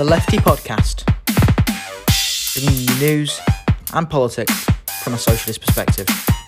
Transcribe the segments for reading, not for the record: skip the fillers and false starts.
The Lefty Podcast, bringing you news and politics from a socialist perspective.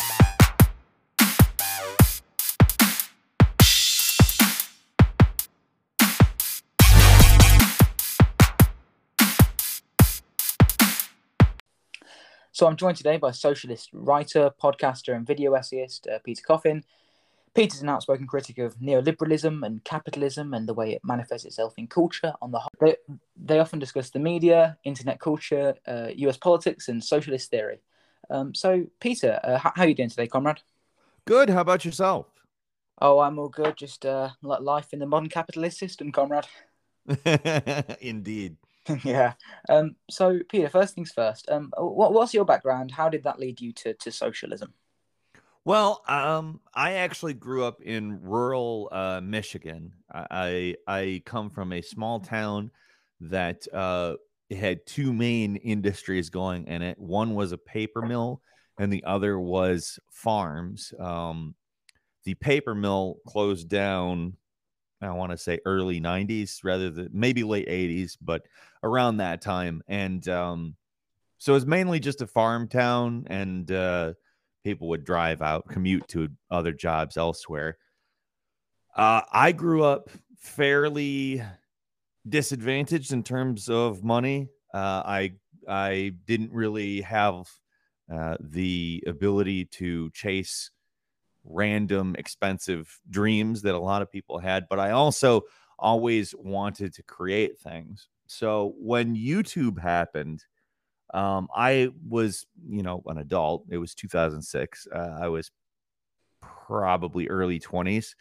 So I'm joined today by socialist writer, podcaster and video essayist Peter Coffin. Peter's an outspoken critic of neoliberalism and capitalism and the way it manifests itself in culture on the whole. They often discuss the media, internet culture, US politics and socialist theory. So Peter, how are you doing today, comrade? Good. How about yourself? Oh, I'm all good. Just life in the modern capitalist system, comrade. Indeed. Yeah. So, Peter, first things first. What's your background? How did that lead you to socialism? Well, I actually grew up in rural Michigan. I come from a small town that had two main industries going in it. One was a paper mill, and the other was farms. The paper mill closed down, I want to say early 90s rather than maybe late 80s, but around that time. And so it's mainly just a farm town, and people would drive out, commute to other jobs elsewhere. I grew up fairly disadvantaged in terms of money. I didn't really have the ability to chase random expensive dreams that a lot of people had, but I also always wanted to create things. So when YouTube happened, I was, an adult. It was 2006. I was probably early 20s.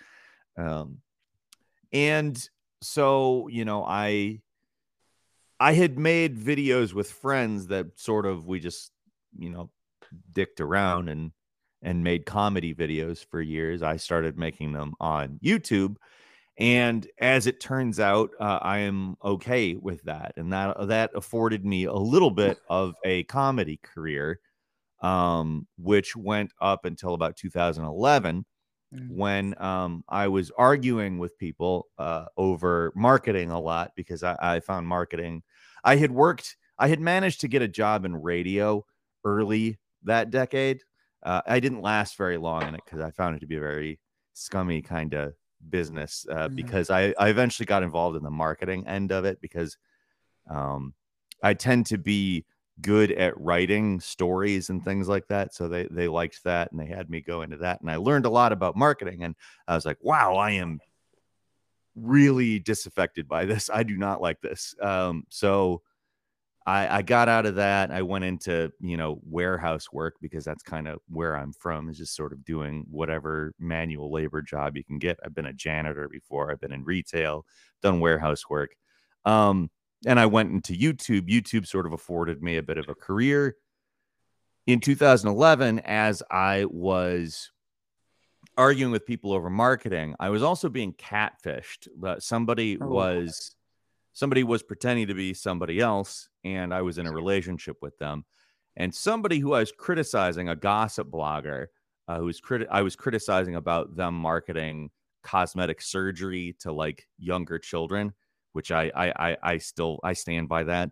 And so, I had made videos with friends that sort of we just, dicked around and made comedy videos for years. I started making them on YouTube. And as it turns out, I am okay with that. And that afforded me a little bit of a comedy career, which went up until about 2011 when I was arguing with people over marketing a lot because I found marketing. I had managed to get a job in radio early that decade. I didn't last very long in it because I found it to be a very scummy kind of business because I eventually got involved in the marketing end of it because I tend to be good at writing stories and things like that. So they liked that and they had me go into that. And I learned a lot about marketing. And I was like, wow, I am really disaffected by this. I do not like this. So I got out of that. I went into, warehouse work because that's kind of where I'm from, is just sort of doing whatever manual labor job you can get. I've been a janitor before. I've been in retail, done warehouse work. And I went into YouTube. YouTube sort of afforded me a bit of a career. In 2011, as I was arguing with people over marketing, I was also being catfished. Somebody was pretending to be somebody else, and I was in a relationship with them. And somebody who I was criticizing, a gossip blogger, I was criticizing about them marketing cosmetic surgery to like younger children, which I stand by that.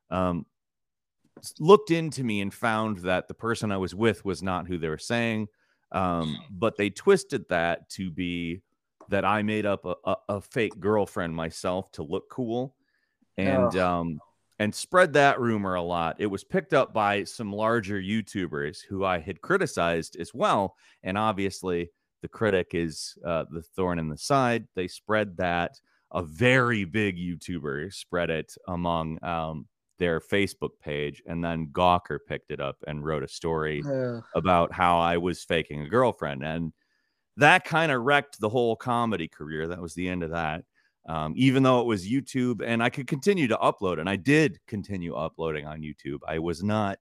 Looked into me and found that the person I was with was not who they were saying, but they twisted that to be that I made up a fake girlfriend myself to look cool. And spread that rumor a lot. It was picked up by some larger YouTubers who I had criticized as well. And obviously the critic is the thorn in the side. They spread that. A very big YouTuber spread it among their Facebook page. And then Gawker picked it up and wrote a story about how I was faking a girlfriend. And that kind of wrecked the whole comedy career. That was the end of that. Even though it was YouTube and I could continue to upload, and I did continue uploading on YouTube. I was not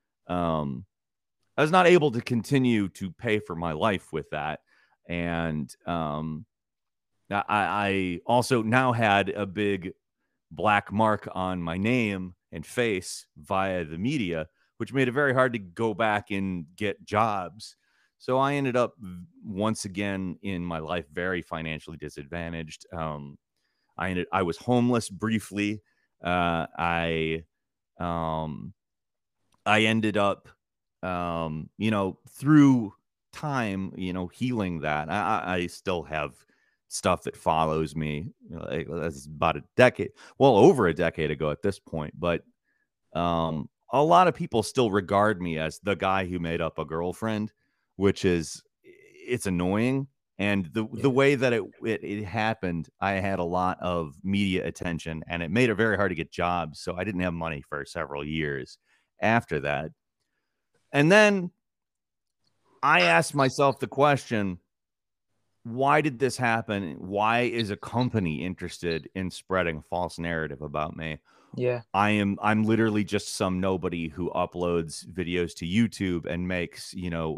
able to continue to pay for my life with that. And I also now had a big black mark on my name and face via the media, which made it very hard to go back and get jobs. So I ended up once again in my life very financially disadvantaged. I was homeless briefly. I um, I ended up, through time, healing that. I still have stuff that follows me. Like, that's about a decade, well, over a decade ago at this point. But a lot of people still regard me as the guy who made up a girlfriend, which is it's annoying. And the way that it happened, I had a lot of media attention, and it made it very hard to get jobs. So I didn't have money for several years after that. And then I asked myself the question, why did this happen? Why is a company interested in spreading a false narrative about me? Yeah. I'm literally just some nobody who uploads videos to YouTube and makes,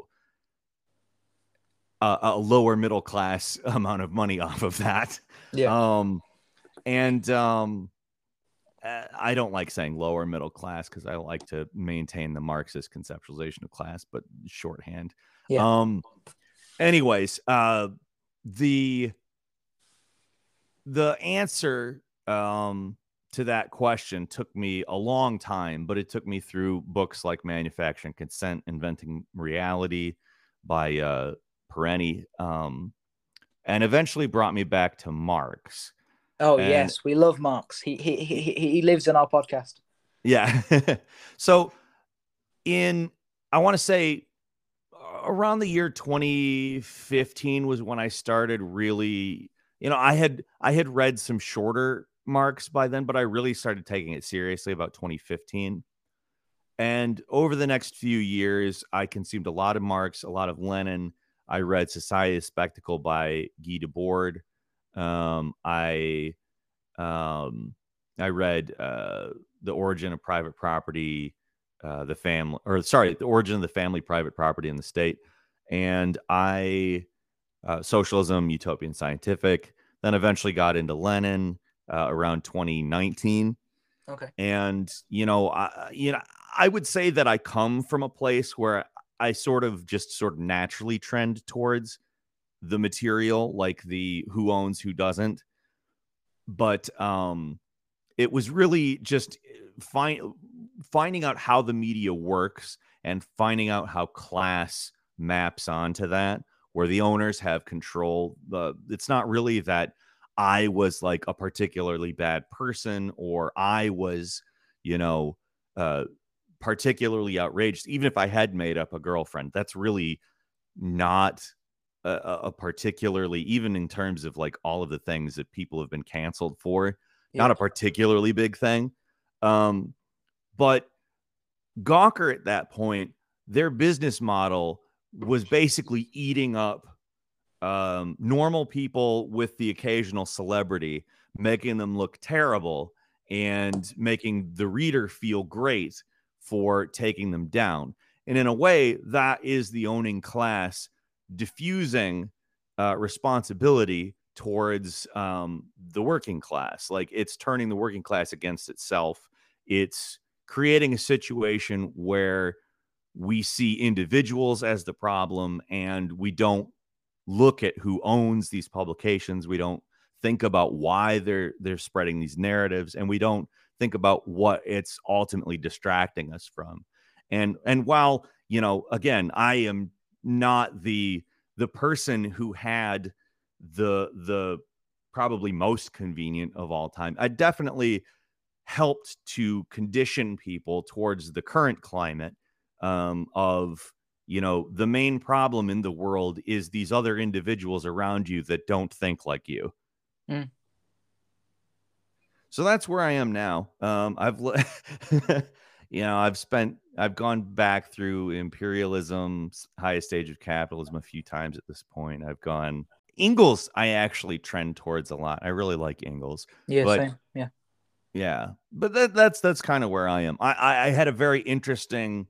a lower middle class amount of money off of that. Yeah. And I don't like saying lower middle class because I like to maintain the Marxist conceptualization of class, but shorthand. Yeah. Anyways, the answer to that question took me a long time, but it took me through books like Manufacturing Consent, Inventing Reality by Perenni, and eventually brought me back to Marx. Oh And yes, we love Marx. He lives in our podcast. yeah, so I want to say around the year 2015 was when I started really, I had read some shorter Marx by then, but I really started taking it seriously about 2015. And over the next few years, I consumed a lot of Marx, a lot of Lenin. I read Society of Spectacle by Guy Debord. I I read The Origin of Private Property, The Origin of the Family, Private Property, in the State, and Socialism, Utopian Scientific. Then eventually got into Lenin around 2019. Okay. And I would say that I come from a place where I sort of naturally trend towards the material, like the who owns, who doesn't. But it was really just finding out how the media works and finding out how class maps onto that, where the owners have control. It's not really that I was like a particularly bad person, or I was, particularly outraged. Even if I had made up a girlfriend, that's really not a particularly, even in terms of like all of the things that people have been canceled for, not a particularly big thing. But Gawker at that point, their business model was basically eating up normal people with the occasional celebrity, making them look terrible and making the reader feel great for taking them down. And in a way, that is the owning class diffusing responsibility towards the working class. Like, it's turning the working class against itself. It's creating a situation where we see individuals as the problem, and we don't look at who owns these publications. We don't think about why they're spreading these narratives, and we don't think about what it's ultimately distracting us from. And while, again, I am not the person who had the probably most convenient of all time, I definitely helped to condition people towards the current climate of, the main problem in the world is these other individuals around you that don't think like you. Mm. So that's where I am now. I've gone back through imperialism's highest stage of capitalism a few times at this point. I've gone Engels. I actually trend towards a lot. I really like Engels. Yeah, but same. Yeah. Yeah, but that's kind of where I am. I had a very interesting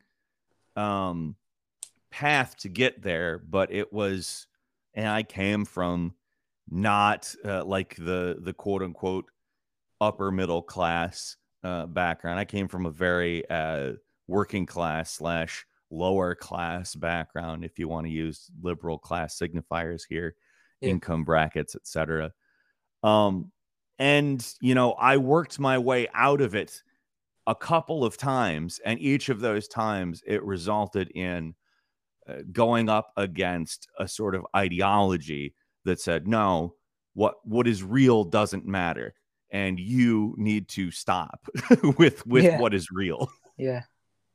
path to get there, but and I came from not like the quote unquote upper middle class background. I came from a very working class / lower class background, if you want to use liberal class signifiers here, Yeah. income brackets, etc. And, I worked my way out of it a couple of times. And each of those times it resulted in going up against a sort of ideology that said, no, what is real doesn't matter. And you need to stop with Yeah, what is real. yeah.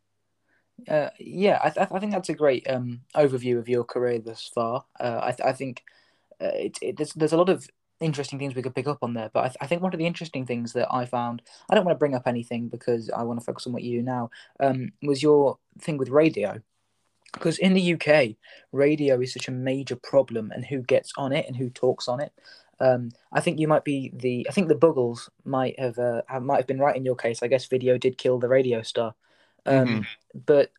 Yeah, I think that's a great overview of your career thus far. I think there's a lot of interesting things we could pick up on there, but I think one of the interesting things that I found, I don't want to bring up anything because I want to focus on what you do now, was your thing with radio. Because in the UK, radio is such a major problem, and who gets on it and who talks on it. I think you might be I think the Buggles might have been right in your case. I guess video did kill the radio star. Mm-hmm. But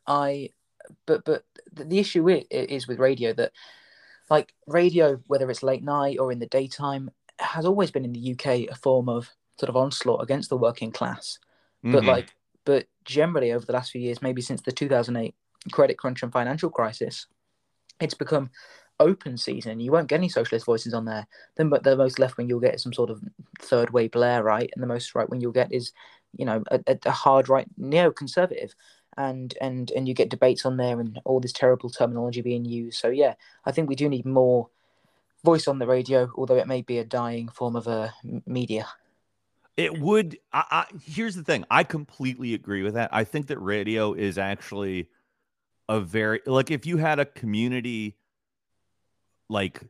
the issue is with radio that, like, radio, whether it's late night or in the daytime, has always been in the UK a form of sort of onslaught against the working class. But Mm-hmm. but generally over the last few years, maybe since the 2008 credit crunch and financial crisis, it's become open season. You won't get any socialist voices on there. Then, but the most left wing you'll get is some sort of third way Blairite, and the most right wing you'll get is, a hard right neoconservative. And you get debates on there and all this terrible terminology being used. So yeah, I think we do need more voice on the radio, although it may be a dying form of media. It would. Here's the thing. I completely agree with that. I think that radio is actually a very, like, if you had a community, like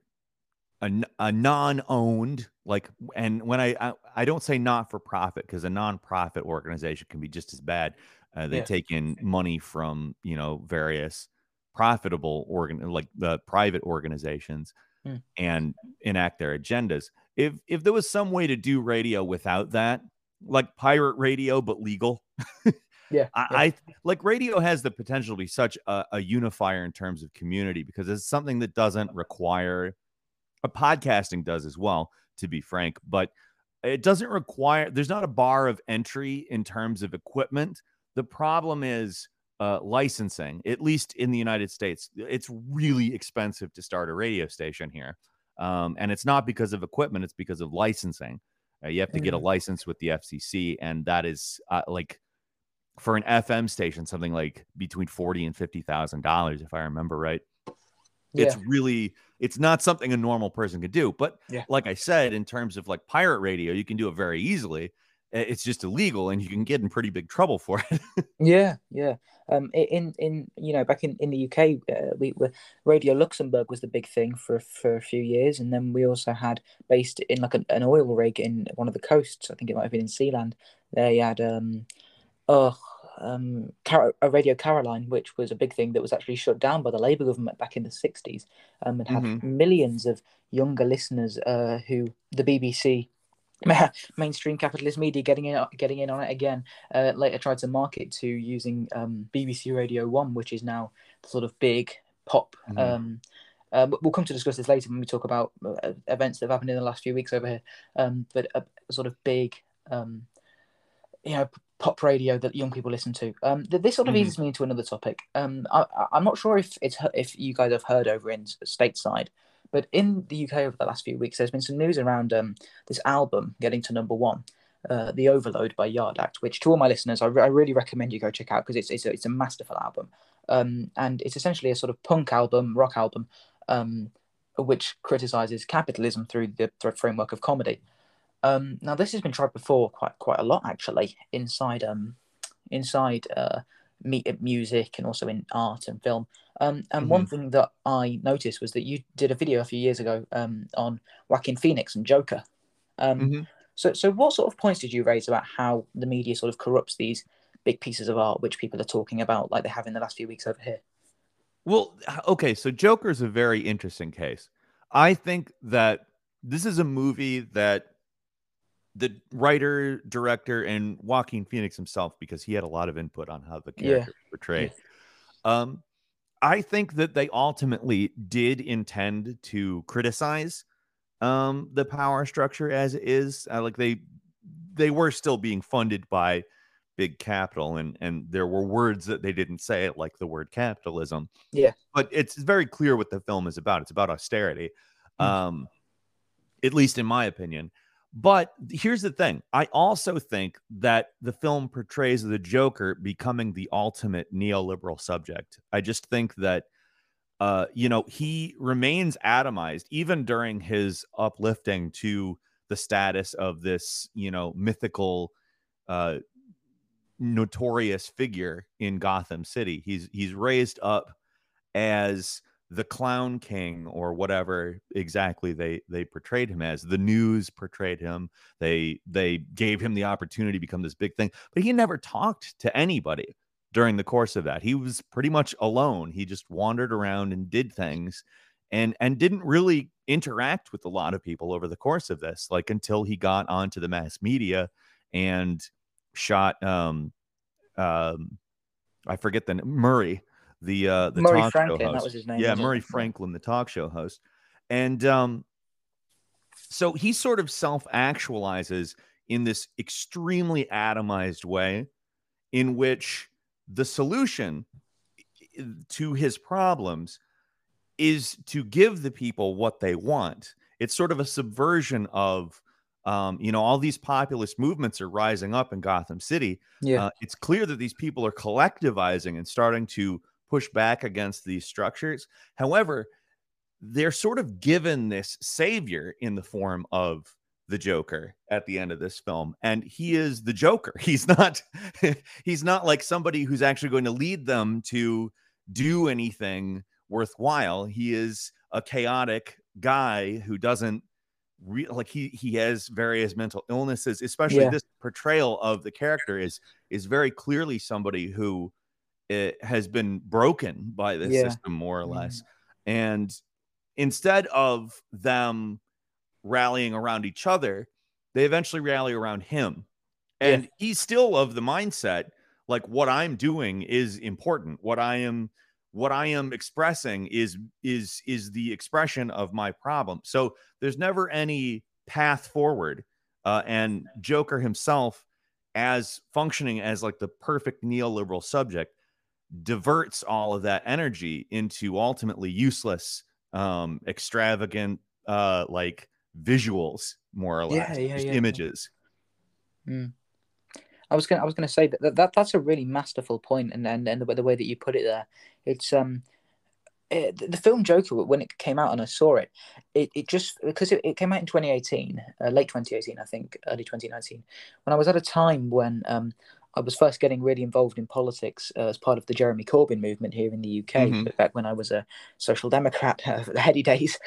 a non-owned, like, and when I don't say not for profit, because a non-profit organization can be just as bad. They take in money from various profitable like the private organizations and enact their agendas. If there was some way to do radio without that, like pirate radio but legal, I like radio has the potential to be such a unifier in terms of community, because it's something that doesn't require, a podcasting does as well, to be frank, but it doesn't require, there's not a bar of entry in terms of equipment. The problem is licensing, at least in the United States. It's really expensive to start a radio station here. And it's not because of equipment, it's because of licensing. You have to get a license with the FCC, and that is like, for an FM station, something like between $40,000 and $50,000, if I remember right. It's really, it's not something a normal person could do. But like I said, in terms of like pirate radio, you can do it very easily. It's just illegal, and you can get in pretty big trouble for it. Yeah. In back in the UK, Radio Luxembourg was the big thing for a few years, and then we also had, based in like an oil rig in one of the coasts. I think it might have been in Sealand. They had Radio Caroline, which was a big thing that was actually shut down by the Labour government back in the 60s, and had millions of younger listeners who the BBC, mainstream capitalist media, getting in on it again, later tried to market to using BBC Radio 1, which is now the sort of big pop. We'll come to discuss this later when we talk about events that have happened in the last few weeks over here, but a sort of big pop radio that young people listen to. This sort of eases me into another topic. I'm not sure if you guys have heard over in stateside, but in the UK over the last few weeks, there's been some news around this album getting to #1, The Overload by Yard Act, which, to all my listeners, I really recommend you go check out, because it's a masterful album. And it's essentially a sort of punk album, rock album, which criticizes capitalism through the framework of comedy. Now, this has been tried before quite a lot, actually, inside music, and also in art and film. And one thing that I noticed was that you did a video a few years ago on Joaquin Phoenix and Joker. So what sort of points did you raise about how the media sort of corrupts these big pieces of art, which people are talking about like they have in the last few weeks over here? Well, okay, so Joker is a very interesting case. I think that this is a movie that the writer, director, and Joaquin Phoenix himself, because he had a lot of input on how the character was portrayed. I think that they ultimately did intend to criticize the power structure as it is. Like they were still being funded by big capital, and there were words that they didn't say, like the word capitalism. But it's very clear what the film is about. It's about austerity, at least in my opinion. But here's the thing. I also think that the film portrays the Joker becoming the ultimate neoliberal subject. I just think that, he remains atomized even during his uplifting to the status of this, mythical, uh, notorious figure in Gotham City. He's raised up as the clown king or whatever exactly they portrayed him as. The news portrayed him. They gave him the opportunity to become this big thing, but he never talked to anybody during the course of that. He was pretty much alone. He just wandered around and did things and didn't really interact with a lot of people over the course of this, like until he got onto the mass media and shot I forget Murray, the Murray talk show Franklin, that was host. his name, Yeah, wasn't Murray it? Yeah. Franklin, the talk show host. And so he sort of self-actualizes in this extremely atomized way in which the solution to his problems is to give the people what they want. It's sort of a subversion of, all these populist movements are rising up in Gotham City. Yeah. It's clear that these people are collectivizing and starting to push back against these structures. However, they're sort of given this savior in the form of the Joker at the end of this film, and he is the Joker. He's not he's not like somebody who's actually going to lead them to do anything worthwhile. He is a chaotic guy who doesn't he has various mental illnesses. Especially Yeah. this portrayal of the character is very clearly somebody who has been broken by this Yeah. system, more or less. And instead of them rallying around each other, they eventually rally around him. And he's still of the mindset, like, what I'm doing is important. What I am expressing is the expression of my problem. So there's never any path forward. And Joker himself, as functioning as like the perfect neoliberal subject, diverts all of that energy into ultimately useless, extravagant, like visuals, more or less, just images. I was gonna say that's a really masterful point, and the way that you put it there, it's the film Joker, when it came out and I saw it, it just, because it came out in 2018, late 2018, I think, early 2019, when I was at a time when I was first getting really involved in politics as part of the Jeremy Corbyn movement here in the UK, back when I was a Social Democrat, the heady days,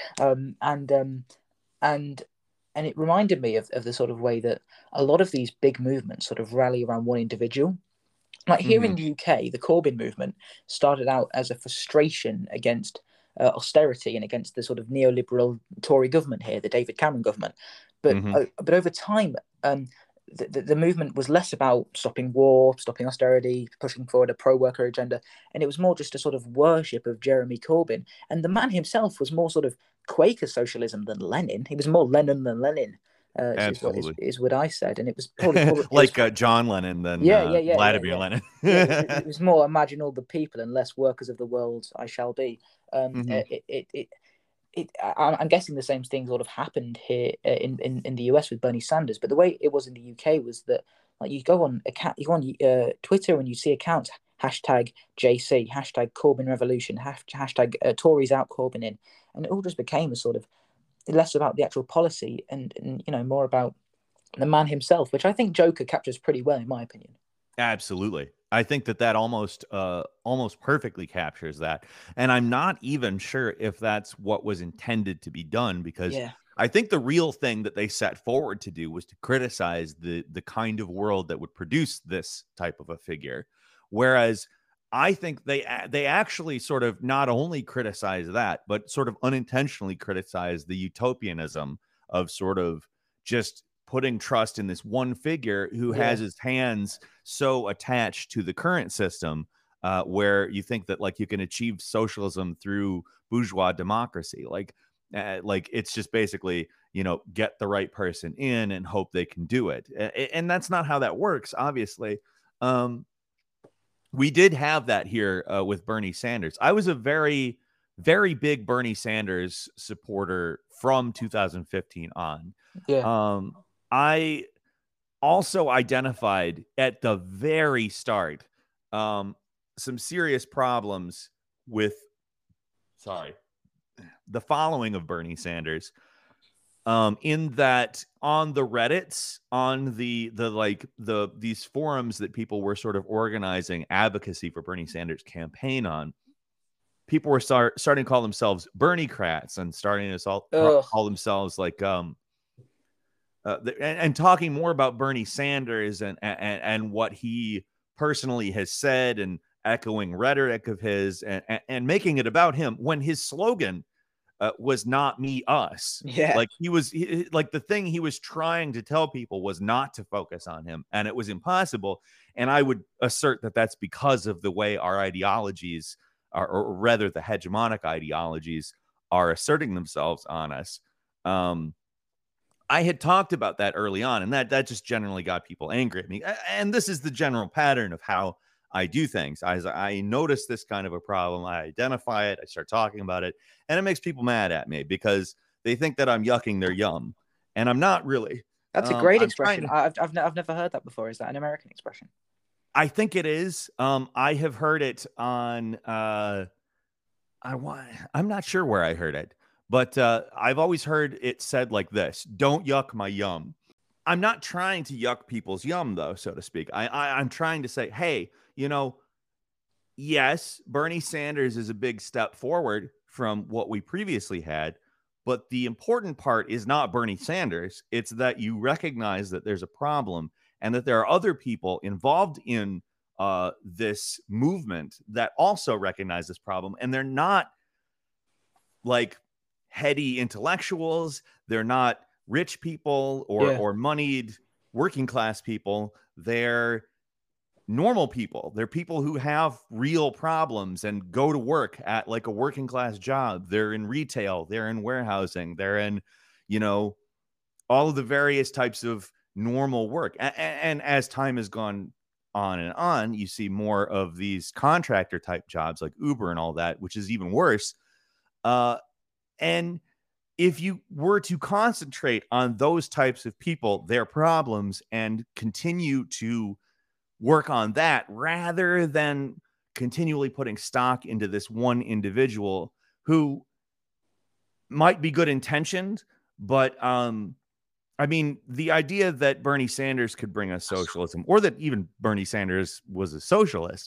and it reminded me of the sort of way that a lot of these big movements sort of rally around one individual. Like here in the UK, the Corbyn movement started out as a frustration against austerity and against the sort of neoliberal Tory government here, the David Cameron government. But over time, the movement was less about stopping war, stopping austerity, pushing forward a pro-worker agenda, and it was more just a sort of worship of Jeremy Corbyn. And the man himself was more sort of Quaker socialism than Lenin. He was more Lenin than Lenin. Absolutely. Is what I said, and it was probably like John Lennon than Vladimir Lenin. It was more imagine all the people and less workers of the world I shall be. I'm guessing the same thing sort of happened here in the US with Bernie Sanders, but the way it was in the UK was that, like, you go on Twitter and you see accounts hashtag JC, hashtag Corbyn Revolution, hashtag Tories out Corbyn in, and it all just became a sort of less about the actual policy and more about the man himself, which I think Joker captures pretty well, in my opinion. Absolutely. I think that almost perfectly captures that. And I'm not even sure if that's what was intended to be done, because I think the real thing that they set forward to do was to criticize the kind of world that would produce this type of a figure. Whereas I think they actually sort of not only criticize that, but sort of unintentionally criticize the utopianism of sort of just putting trust in this one figure who has his hands so attached to the current system, where you think that, like, you can achieve socialism through bourgeois democracy. Like it's just basically, get the right person in and hope they can do it. And that's not how that works, obviously. We did have that here with Bernie Sanders. I was a very, very big Bernie Sanders supporter from 2015 on. I also identified at the very start some serious problems with, the following of Bernie Sanders. In that on the Reddits, on these forums that people were sort of organizing advocacy for Bernie Sanders campaign on, people were starting to call themselves Berniecrats and starting to call themselves like and talking more about Bernie Sanders and what he personally has said, and echoing rhetoric of his, and making it about him when his slogan was not me, us. Yeah. Like like the thing he was trying to tell people was not to focus on him, and it was impossible. And I would assert that that's because of the way our ideologies are, or rather the hegemonic ideologies are asserting themselves on us. I had talked about that early on, and that just generally got people angry at me. And this is the general pattern of how I do things. I notice this kind of a problem, I identify it, I start talking about it, and it makes people mad at me because they think that I'm yucking their yum, and I'm not really. That's a great expression. I've never heard that before. Is that an American expression? I think it is. I have heard it on. I'm not sure where I heard it, but I've always heard it said like this: "Don't yuck my yum." I'm not trying to yuck people's yum, though, so to speak. I'm trying to say, hey, yes, Bernie Sanders is a big step forward from what we previously had, but the important part is not Bernie Sanders. It's that you recognize that there's a problem and that there are other people involved in this movement that also recognize this problem, and they're not like heady intellectuals. They're not rich people or moneyed working class people. They're normal people. They're people who have real problems and go to work at like a working class job. They're in retail, they're in warehousing, they're in, all of the various types of normal work. And as time has gone on and on, you see more of these contractor type jobs like Uber and all that, which is even worse. And if you were to concentrate on those types of people, their problems, and continue to work on that rather than continually putting stock into this one individual who might be good intentioned, but I mean, the idea that Bernie Sanders could bring us socialism, or that even Bernie Sanders was a socialist,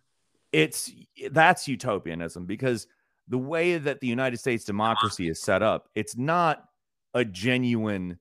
that's utopianism, because the way that the United States democracy is set up, it's not a genuine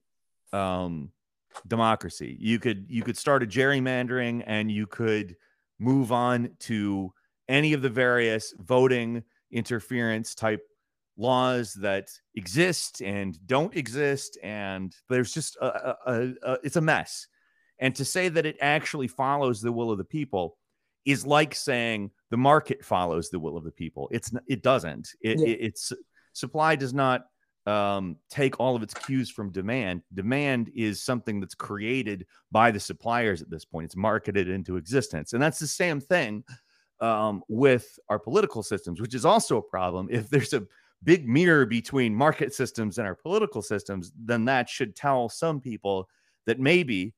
democracy. You could start a gerrymandering, and you could move on to any of the various voting interference type laws that exist and don't exist, and there's just it's a mess. And to say that it actually follows the will of the people is like saying the market follows the will of the people. It doesn't. It's supply does not take all of its cues from demand. Demand is something that's created by the suppliers at this point. It's marketed into existence. And that's the same thing with our political systems, which is also a problem. If there's a big mirror between market systems and our political systems, then that should tell some people that maybe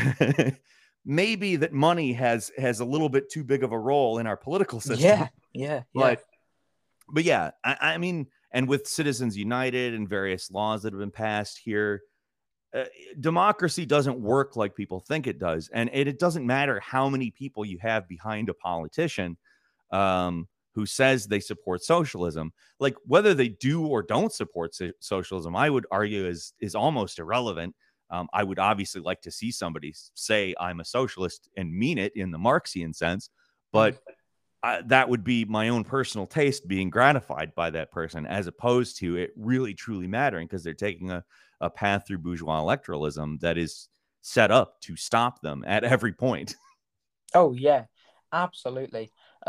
maybe that money has a little bit too big of a role in our political system. But yeah, I mean, and with Citizens United and various laws that have been passed here, democracy doesn't work like people think it does. And it doesn't matter how many people you have behind a politician who says they support socialism. Like, whether they do or don't support socialism, I would argue is almost irrelevant. I would obviously like to see somebody say I'm a socialist and mean it in the Marxian sense, but that would be my own personal taste being gratified by that person, as opposed to it really truly mattering, because they're taking a path through bourgeois electoralism that is set up to stop them at every point. Oh yeah, absolutely.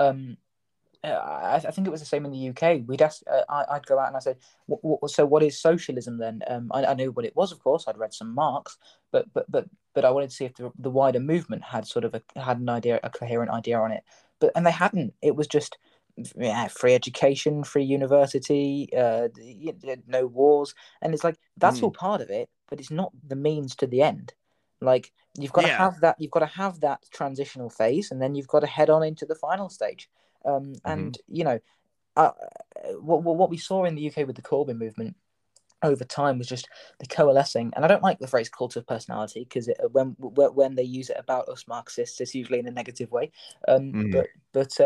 I think it was the same in the UK. I'd go out and I said, so what is socialism then? I knew what it was, of course. I'd read some Marx, but I wanted to see if the wider movement had had an idea, a coherent idea on it. And they hadn't. It was just free education, free university, no wars, and it's like that's all part of it. but it's not the means to the end. Like you've got to Yeah. have that. You've got to have that transitional phase, and then you've got to head on into the final stage. And uh, what we saw in the UK with the Corbyn movement over time was just the coalescing. And I don't like the phrase cult of personality because when they use it about us Marxists, it's usually in a negative way. Mhm. But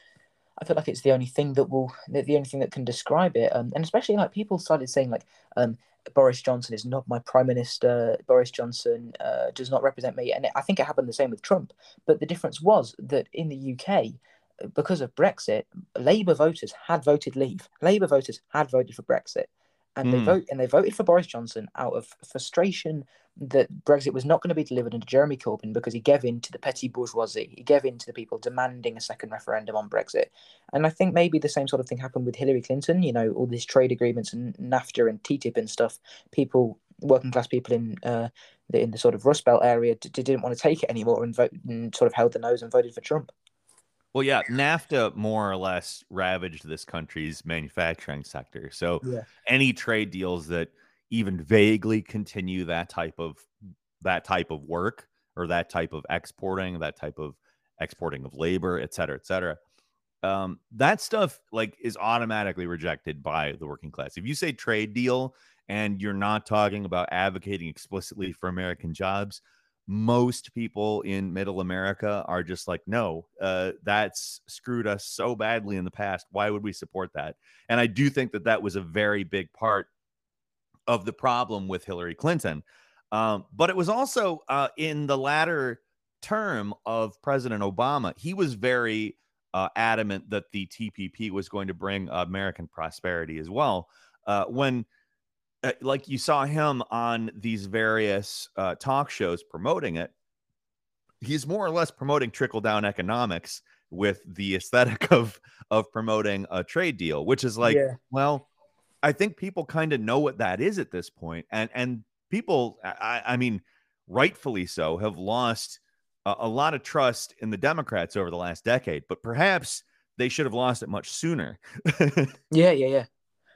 I feel like it's the only thing that can describe it. And especially like people started saying like, Boris Johnson is not my prime minister. Boris Johnson does not represent me. And I think it happened the same with Trump. But the difference was that in the UK, because of Brexit, Labour voters had voted Leave. Labour voters had voted for Brexit, and Mhm. they voted for Boris Johnson out of frustration that Brexit was not going to be delivered under Jeremy Corbyn because he gave in to the petty bourgeoisie. He gave in to the people demanding a second referendum on Brexit. And I think maybe the same sort of thing happened with Hillary Clinton. All these trade agreements and NAFTA and TTIP and stuff. Working class people in the sort of Rust Belt area didn't want to take it anymore and sort of held the nose and voted for Trump. Well, yeah, NAFTA more or less ravaged this country's manufacturing sector. So Yeah. any trade deals that even vaguely continue that type of work, or that type of exporting of labor, et cetera, that stuff like is automatically rejected by the working class. If you say trade deal and you're not talking about advocating explicitly for American jobs, most people in middle America are just like, no, that's screwed us so badly in the past. Why would we support that? And I do think that that was a very big part of the problem with Hillary Clinton. But it was also in the latter term of President Obama, he was very adamant that the TPP was going to bring American prosperity as well. When like you saw him on these various talk shows promoting it, he's more or less promoting trickle down economics with the aesthetic of promoting a trade deal, which is like, Yeah. well, I think people kind of know what that is at this point, and people, I mean, rightfully so, have lost a lot of trust in the Democrats over the last decade, but perhaps they should have lost it much sooner. Yeah.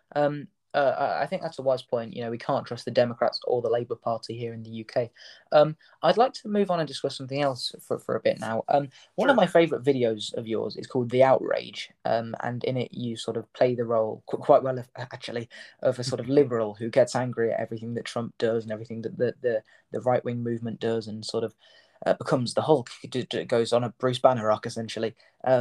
I think that's a wise point. We can't trust the Democrats or the Labour Party here in the UK. I'd like to move on and discuss something else for a bit now. One of Sure. my favourite videos of yours is called The Outrage, and in it you sort of play the role quite well, actually, of a sort of liberal who gets angry at everything that Trump does and everything that the right wing movement does, and sort of becomes the Hulk. It goes on a Bruce Banner arc essentially,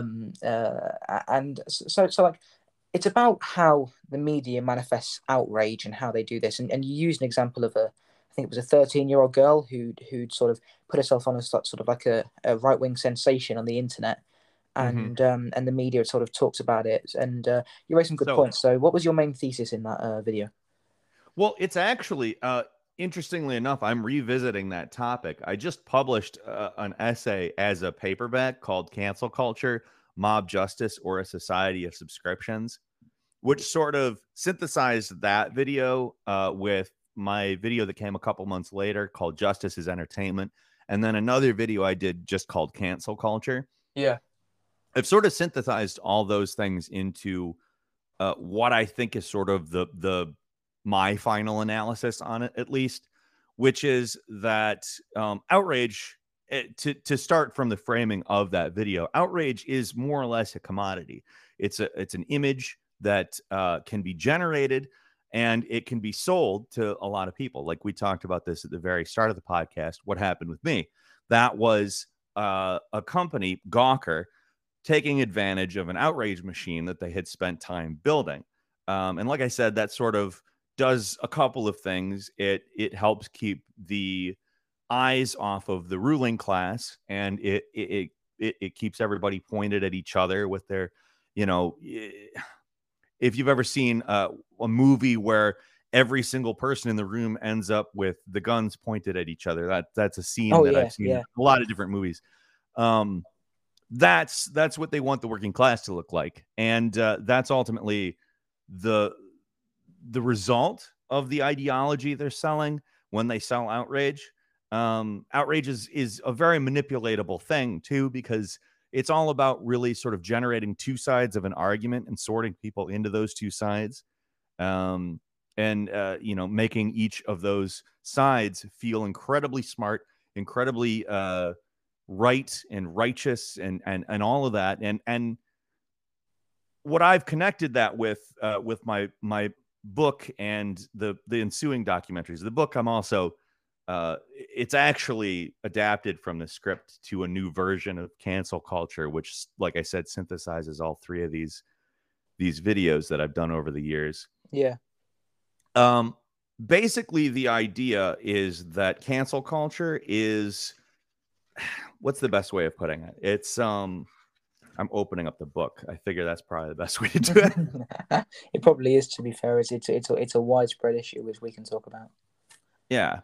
and so like it's about how the media manifests outrage and how they do this. And you use an example of I think it was a 13-year-old girl who'd sort of put herself on as sort of like a right wing sensation on the internet. Hmm. And the media sort of talks about it. And you raised some good So, points. So what was your main thesis in that video? well, it's actually, interestingly enough, I'm revisiting that topic. I just published an essay as a paperback called Cancel Culture, Mob Justice, or a Society of Subscriptions, which sort of synthesized that video with my video that came a couple months later called Justice is Entertainment. And then another video I did just called Cancel Culture. Yeah. I've sort of synthesized all those things into what I think is sort of the my final analysis on it, at least, which is that outrage. To start from the framing of that video, outrage is more or less a commodity. It's an image that can be generated and it can be sold to a lot of people. Like we talked about this at the very start of the podcast. What happened with me? That was a company, Gawker, taking advantage of an outrage machine that they had spent time building. And like I said, that sort of does a couple of things. It helps keep the eyes off of the ruling class, and it keeps everybody pointed at each other with their, you know, if you've ever seen a movie where every single person in the room ends up with the guns pointed at each other, that's a scene Oh that yeah, I've seen in yeah, a lot of different movies. Um, that's what they want the working class to look like, and that's ultimately the result of the ideology they're selling when they sell outrage. Outrage is a very manipulatable thing too, because it's all about really sort of generating two sides of an argument and sorting people into those two sides. Um, and making each of those sides feel incredibly smart, incredibly right and righteous, and all of that. And what I've connected that with my book and the ensuing documentaries. The book, I'm also it's actually adapted from the script to a new version of cancel culture, which, like I said, synthesizes all three of these videos that I've done over the years. Yeah. Basically, the idea is that cancel culture is, what's the best way of putting it? It's I'm opening up the book. I figure that's probably the best way to do it. It probably is, to be fair. It's a widespread issue which we can talk about. Yeah.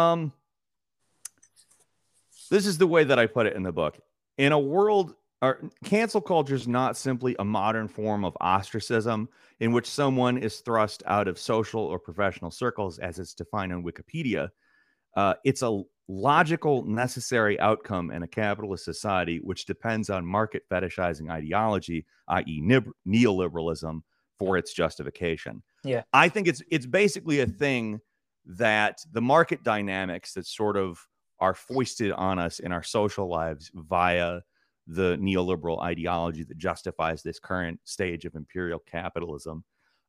This is the way that I put it in the book. In a world, cancel culture is not simply a modern form of ostracism in which someone is thrust out of social or professional circles, as it's defined on Wikipedia. It's a logical, necessary outcome in a capitalist society which depends on market fetishizing ideology, i.e., neoliberalism, for its justification. Yeah, I think it's basically a thing that the market dynamics that sort of are foisted on us in our social lives via the neoliberal ideology that justifies this current stage of imperial capitalism.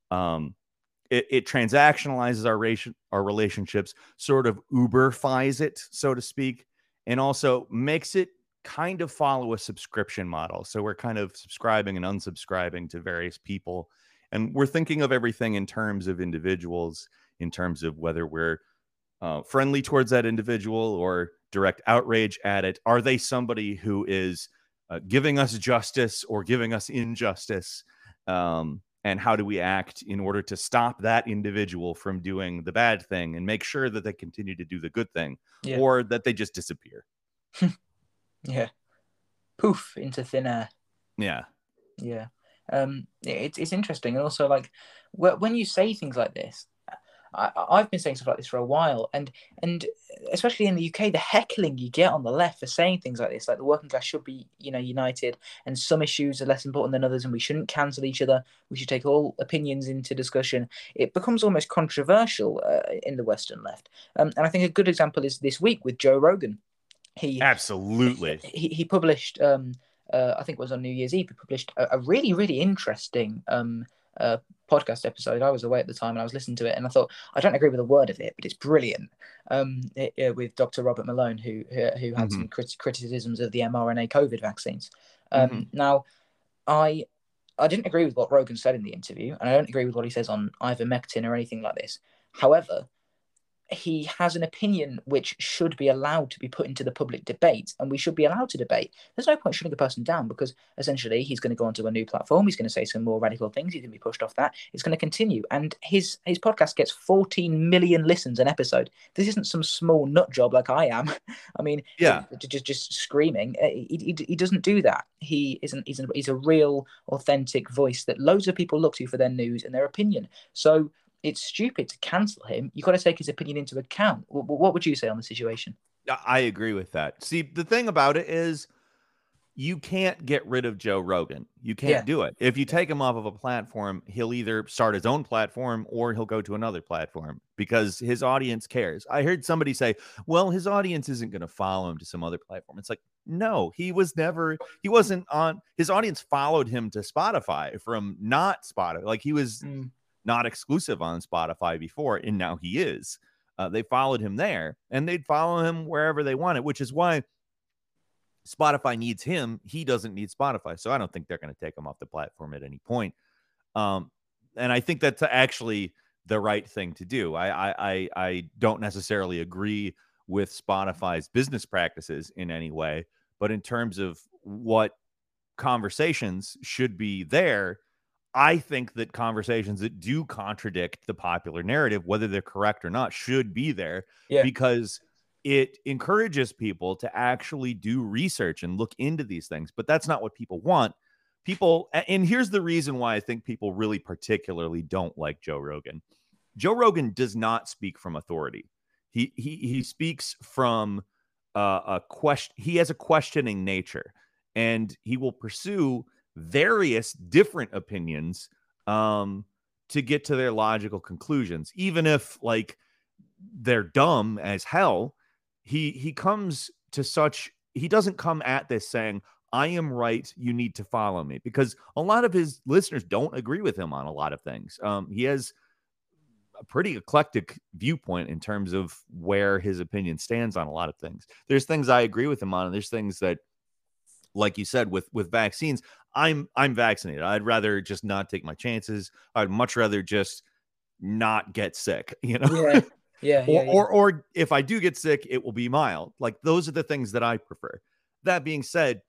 It transactionalizes our relationships, sort of Uberfies it, so to speak, and also makes it kind of follow a subscription model. So we're kind of subscribing and unsubscribing to various people, and we're thinking of everything in terms of individuals, in terms of whether we're friendly towards that individual or direct outrage at it. Are they somebody who is giving us justice or giving us injustice? And how do we act in order to stop that individual from doing the bad thing and make sure that they continue to do the good thing, or that they just disappear? Yeah. Poof, into thin air. Yeah. Yeah. It's interesting. And also, like, when you say things like this, I've been saying stuff like this for a while, and especially in the UK, the heckling you get on the left for saying things like this, like the working class should be, united, and some issues are less important than others, and we shouldn't cancel each other. We should take all opinions into discussion. It becomes almost controversial in the Western left, and I think a good example is this week with Joe Rogan. Absolutely. He published, I think it was on New Year's Eve, he published a really, really interesting podcast episode. I was away at the time and I was listening to it, and I thought, I don't agree with a word of it, but it's brilliant. With Dr. Robert Malone, who had some criticisms of the mRNA COVID vaccines. Now, I didn't agree with what Rogan said in the interview, and I don't agree with what he says on ivermectin or anything like this. However, he has an opinion which should be allowed to be put into the public debate, and we should be allowed to debate. There's no point shutting the person down, because essentially he's going to go onto a new platform. He's going to say some more radical things. He's going to be pushed off that. It's going to continue. And his podcast gets 14 million listens an episode. This isn't some small nut job like I am. I mean, just screaming. He doesn't do that. He's a real, authentic voice that loads of people look to for their news and their opinion. So it's stupid to cancel him. You've got to take his opinion into account. What would you say on the situation? I agree with that. See, the thing about it is you can't get rid of Joe Rogan. You can't do it. If you take him off of a platform, he'll either start his own platform or he'll go to another platform because his audience cares. I heard somebody say, well, his audience isn't going to follow him to some other platform. It's like, no, he wasn't on. His audience followed him to Spotify from not Spotify. Like he was not exclusive on Spotify before, and now he is. They followed him there, and they'd follow him wherever they wanted, which is why Spotify needs him. He doesn't need Spotify, so I don't think they're going to take him off the platform at any point. And I think that's actually the right thing to do. I don't necessarily agree with Spotify's business practices in any way, but in terms of what conversations should be there, I think that conversations that do contradict the popular narrative, whether they're correct or not, should be there because it encourages people to actually do research and look into these things. But that's not what people want. And here's the reason why I think people really particularly don't like Joe Rogan. Joe Rogan does not speak from authority. He speaks from a question. He has a questioning nature, and he will pursue various different opinions to get to their logical conclusions, even if like they're dumb as hell. He comes to such, he doesn't come at this saying, I am right, you need to follow me, because a lot of his listeners don't agree with him on a lot of things. He has a pretty eclectic viewpoint in terms of where his opinion stands on a lot of things. There's things I agree with him on, and there's things that, like you said, with vaccines, I'm vaccinated. I'd rather just not take my chances. I'd much rather just not get sick, you know. Or if I do get sick, it will be mild. Like, those are the things that I prefer. That being said,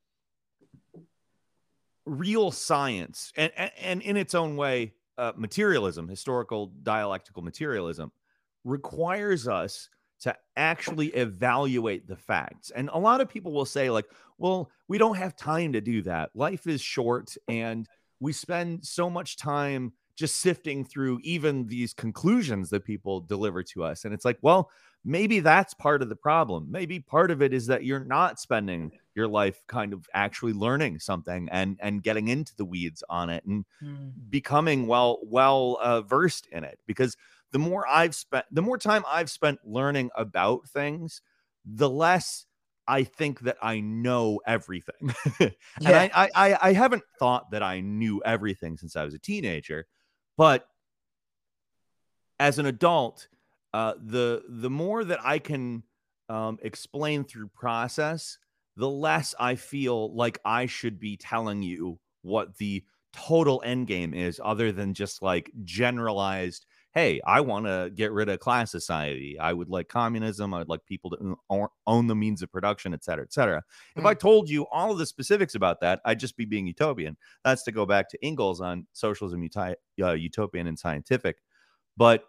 real science and in its own way, materialism, historical dialectical materialism, requires us to actually evaluate the facts. And a lot of people will say, like, well, we don't have time to do that. Life is short, and we spend so much time just sifting through even these conclusions that people deliver to us. And it's like, well, maybe that's part of the problem. Maybe part of it is that you're not spending your life kind of actually learning something and getting into the weeds on it and becoming well versed in it. Because the more time I've spent learning about things, the less I think that I know everything. And I haven't thought that I knew everything since I was a teenager, but as an adult, the more that I can explain through process, the less I feel like I should be telling you what the total end game is, other than just like generalized, hey, I want to get rid of class society. I would like communism. I would like people to own the means of production, et cetera, et cetera. If I told you all of the specifics about that, I'd just be being utopian. That's to go back to Engels on socialism, utopian and scientific. But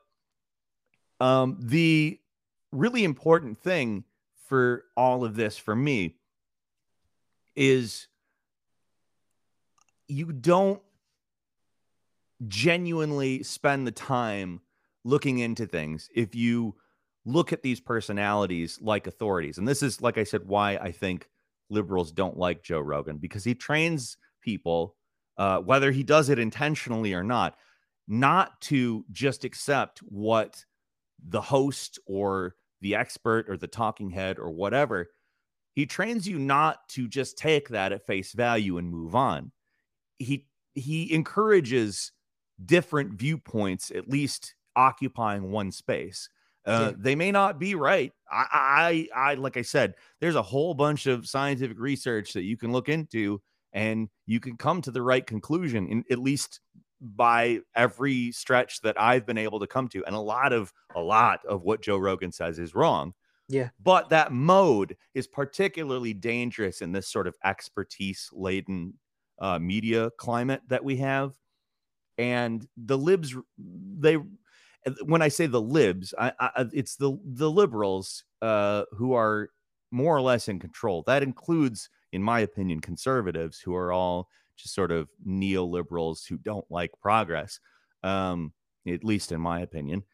the really important thing for all of this for me is you don't genuinely spend the time looking into things if you look at these personalities like authorities. And this is, like I said, why I think liberals don't like Joe Rogan, because he trains people, whether he does it intentionally or not to just accept what the host or the expert or the talking head or whatever. He trains you not to just take that at face value and move on. He encourages different viewpoints, at least occupying one space. They may not be right. I like I said, there's a whole bunch of scientific research that you can look into, and you can come to the right conclusion, in at least by every stretch that I've been able to come to. And a lot of what Joe Rogan says is wrong. Yeah. But that mode is particularly dangerous in this sort of expertise laden media climate that we have. And the libs, when I say the libs, it's the liberals who are more or less in control. That includes, in my opinion, conservatives, who are all just sort of neoliberals who don't like progress, at least in my opinion.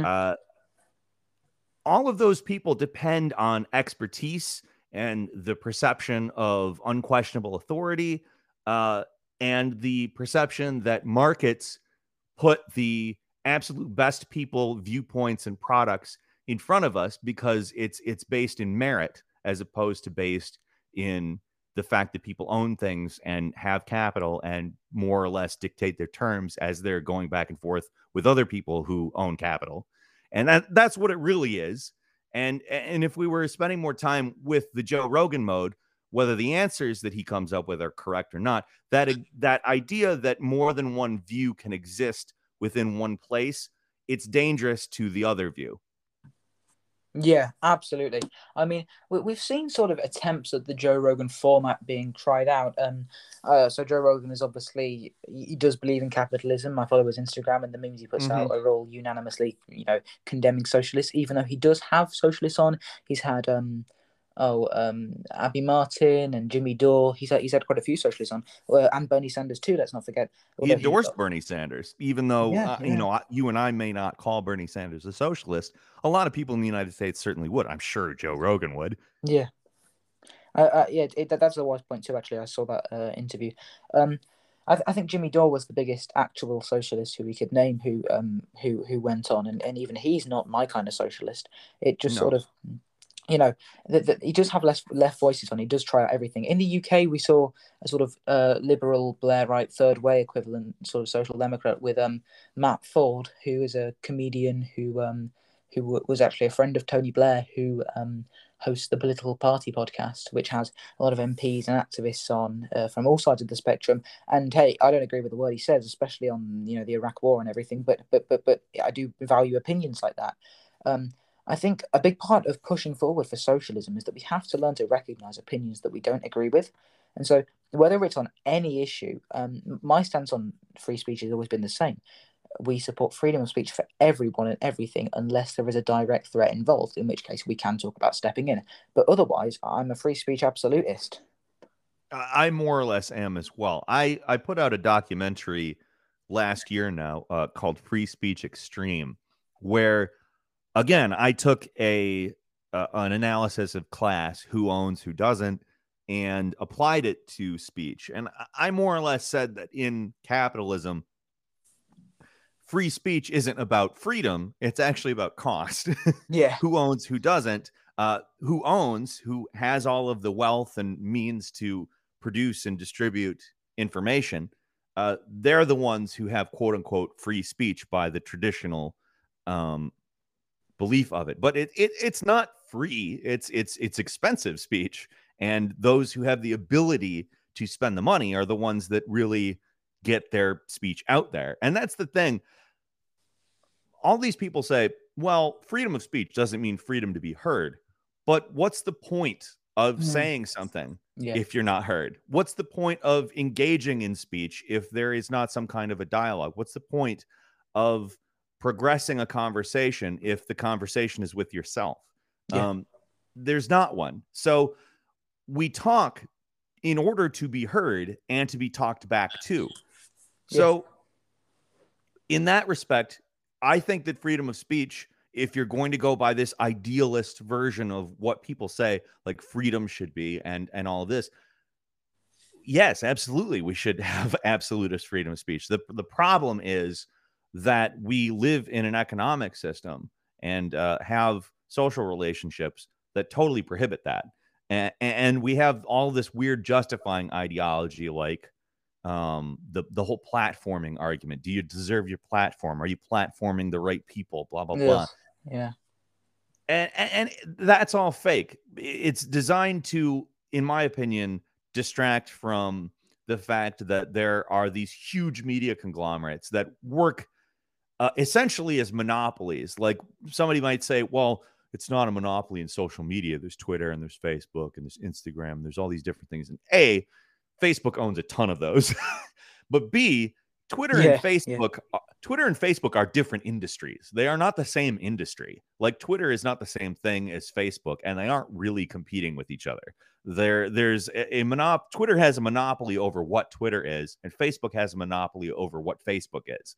All of those people depend on expertise and the perception of unquestionable authority, and the perception that markets put the absolute best people, viewpoints, and products in front of us because it's based in merit as opposed to based in the fact that people own things and have capital and more or less dictate their terms as they're going back and forth with other people who own capital. And that's what it really is. And if we were spending more time with the Joe Rogan mode, whether the answers that he comes up with are correct or not, that idea that more than one view can exist within one place, it's dangerous to the other view. Yeah, absolutely. I mean, we've seen sort of attempts at the Joe Rogan format being tried out. So Joe Rogan is obviously, he does believe in capitalism. I follow his Instagram, and the memes he puts out are all unanimously, condemning socialists, even though he does have socialists on. He's had Abby Martin and Jimmy Dore. He's had quite a few socialists on, and Bernie Sanders too. Let's not forget. He endorsed Bernie Sanders, even though you and I may not call Bernie Sanders a socialist. A lot of people in the United States certainly would. I'm sure Joe Rogan would. Yeah. That's a wise point too. Actually, I saw that interview. I think Jimmy Dore was the biggest actual socialist who we could name who went on, and even he's not my kind of socialist. It just sort No. of, you know, he does have less left voices on. He does try out everything. In the UK, we saw a sort of liberal Blairite third way equivalent sort of social democrat with Matt Ford, who is a comedian who was actually a friend of Tony Blair, who hosts the Political Party podcast, which has a lot of MPs and activists on from all sides of the spectrum. And hey, I don't agree with the word he says, especially on the Iraq War and everything. But I do value opinions like that. Um, I think a big part of pushing forward for socialism is that we have to learn to recognize opinions that we don't agree with. And so, whether it's on any issue, my stance on free speech has always been the same. We support freedom of speech for everyone and everything, unless there is a direct threat involved, in which case we can talk about stepping in. But otherwise, I'm a free speech absolutist. I more or less am as well. I put out a documentary last year now called Free Speech Extreme, where again I took an analysis of class, who owns, who doesn't, and applied it to speech. And I more or less said that in capitalism, free speech isn't about freedom; it's actually about cost. Yeah. Who owns, who doesn't, who owns, who has all of the wealth and means to produce and distribute information, they're the ones who have quote unquote free speech by the traditional belief of it. But it's not free. It's expensive speech, and those who have the ability to spend the money are the ones that really get their speech out there. And that's the thing. All these people say, well, freedom of speech doesn't mean freedom to be heard. But what's the point of saying something if you're not heard? What's the point of engaging in speech if there is not some kind of a dialogue? What's the point of progressing a conversation if the conversation is with yourself? There's not one. So we talk in order to be heard and to be talked back to. So in that respect, I think that freedom of speech, if you're going to go by this idealist version of what people say, like freedom should be and all of this, yes, absolutely, we should have absolutist freedom of speech. The problem is that we live in an economic system and have social relationships that totally prohibit that. And we have all this weird justifying ideology like the whole platforming argument. Do you deserve your platform? Are you platforming the right people? Blah blah blah. Yeah. And that's all fake. It's designed to, in my opinion, distract from the fact that there are these huge media conglomerates that work essentially as monopolies. Like somebody might say, well, it's not a monopoly in social media. There's Twitter and there's Facebook and there's Instagram. And there's all these different things. And A, Facebook owns a ton of those. But B, Twitter and Facebook are different industries. They are not the same industry. Like Twitter is not the same thing as Facebook, and they aren't really competing with each other. There's Twitter has a monopoly over what Twitter is, and Facebook has a monopoly over what Facebook is.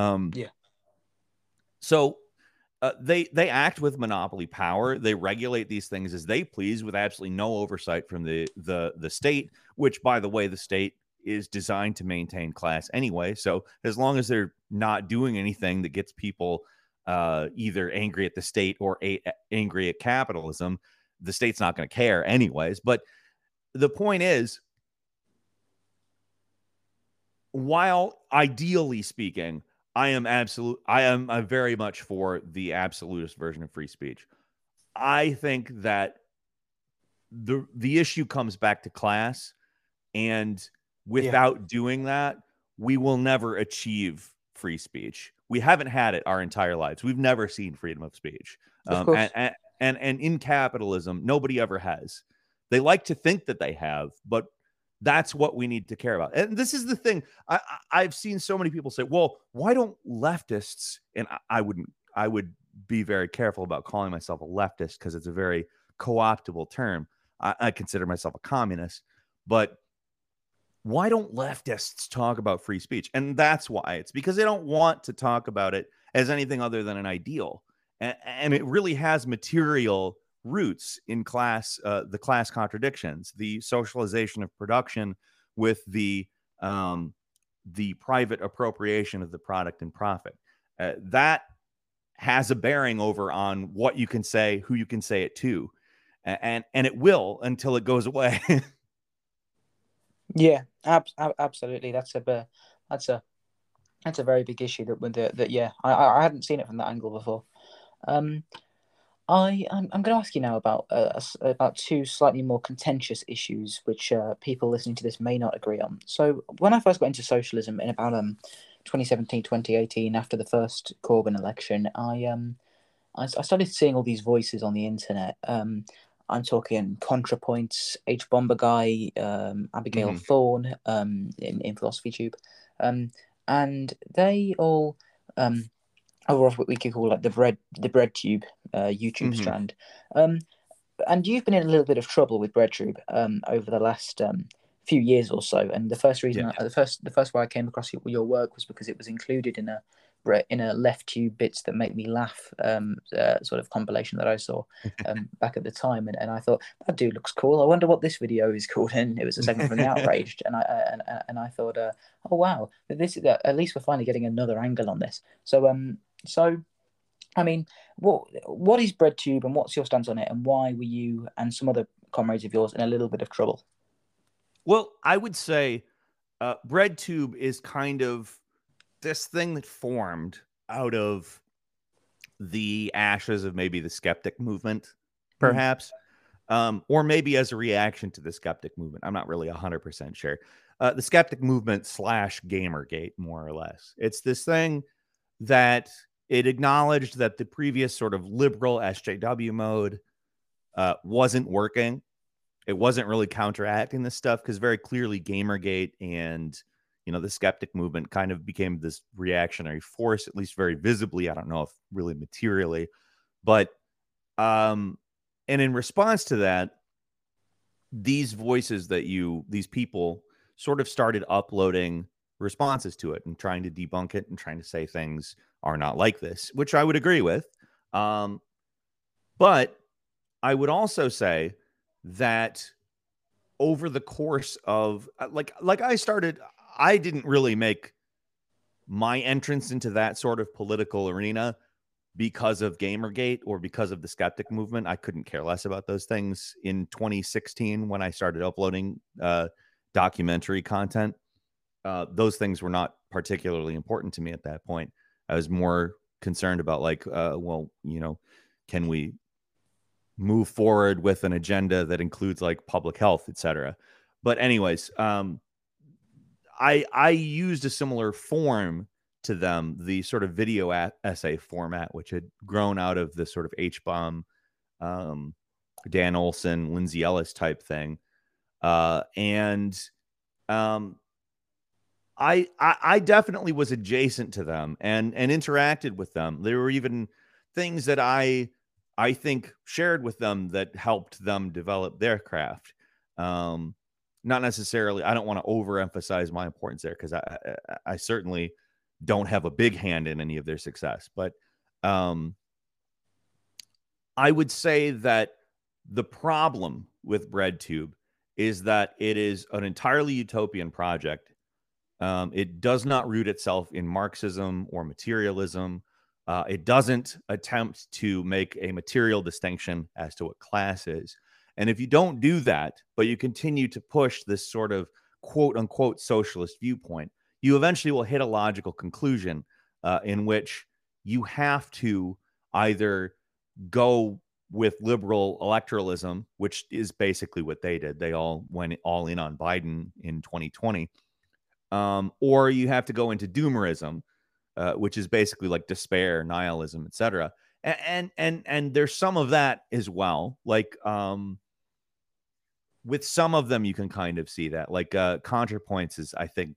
So they act with monopoly power. They regulate these things as they please, with absolutely no oversight from the state. Which, by the way, the state is designed to maintain class anyway. So as long as they're not doing anything that gets people either angry at the state or angry at capitalism, the state's not going to care anyways. But the point is, while ideally speaking, I'm very much for the absolutist version of free speech. I think that the issue comes back to class, and without doing that, we will never achieve free speech. We haven't had it our entire lives. We've never seen freedom of speech. And in capitalism, nobody ever has. They like to think that they have, but that's what we need to care about. And this is the thing. I've seen so many people say, well, why don't leftists, and I would be very careful about calling myself a leftist because it's a very co-optable term. I consider myself a communist, but why don't leftists talk about free speech? And that's why. It's because they don't want to talk about it as anything other than an ideal. And it really has material roots in the class contradictions, the socialization of production with the the private appropriation of the product and profit. That has a bearing over on what you can say, who you can say it to, and it will until it goes away. Yeah, absolutely. That's a that's a very big issue that yeah, I hadn't seen it from that angle before. Um, I'm going to ask you now about two slightly more contentious issues, which people listening to this may not agree on. So when I first got into socialism in about 2017, 2018, after the first Corbyn election, I started seeing all these voices on the internet. I'm talking ContraPoints, H Bomber Guy, Abigail Mhm. Thorne, in Philosophy Tube, and they all are off what we could call like the bread tube YouTube Mhm. strand. Um, and you've been in a little bit of trouble with BreadTube over the last few years or so. And the first reason, Yeah. the first way I came across your work was because it was included in a left tube bits that make me laugh sort of compilation that I saw back at the time, and I thought that dude looks cool. I wonder what this video is called. And it was a segment from the Outraged, and I thought, oh wow, this at least we're finally getting another angle on this. So I mean, what is BreadTube and what's your stance on it, and why were you and some other comrades of yours in a little bit of trouble? Well, I would say BreadTube is kind of this thing that formed out of the ashes of maybe the skeptic movement, Mm. perhaps, or maybe as a reaction to the skeptic movement. I'm not really 100% sure. The skeptic movement slash Gamergate, more or less. It's this thing that it acknowledged that the previous sort of liberal SJW mode wasn't working. It wasn't really counteracting this stuff because very clearly Gamergate and the skeptic movement kind of became this reactionary force, at least very visibly. I don't know if really materially, but and in response to that, these voices these people sort of started uploading responses to it and trying to debunk it and trying to say things are not like this, which I would agree with. Um, but I would also say that over the course of like I didn't really make my entrance into that sort of political arena because of Gamergate or because of the skeptic movement. I couldn't care less about those things in 2016 when I started uploading documentary content. Those things were not particularly important to me at that point. I was more concerned about can we move forward with an agenda that includes like public health, etc. But anyways, I used a similar form to them, the sort of video essay format, which had grown out of the sort of H-bomb, Dan Olson, Lindsay Ellis type thing. And I definitely was adjacent to them and interacted with them. There were even things that I think shared with them that helped them develop their craft. Not necessarily, I don't want to overemphasize my importance there because I certainly don't have a big hand in any of their success. But I would say that the problem with BreadTube is that it is an entirely utopian project. It does not root itself in Marxism or materialism. It doesn't attempt to make a material distinction as to what class is. And if you don't do that, but you continue to push this sort of quote unquote socialist viewpoint, you eventually will hit a logical conclusion in which you have to either go with liberal electoralism, which is basically what they did. They all went all in on Biden in 2020. Or you have to go into doomerism, which is basically like despair, nihilism, etc. And there's some of that as well. Like with some of them, you can kind of see that. Like ContraPoints is, I think,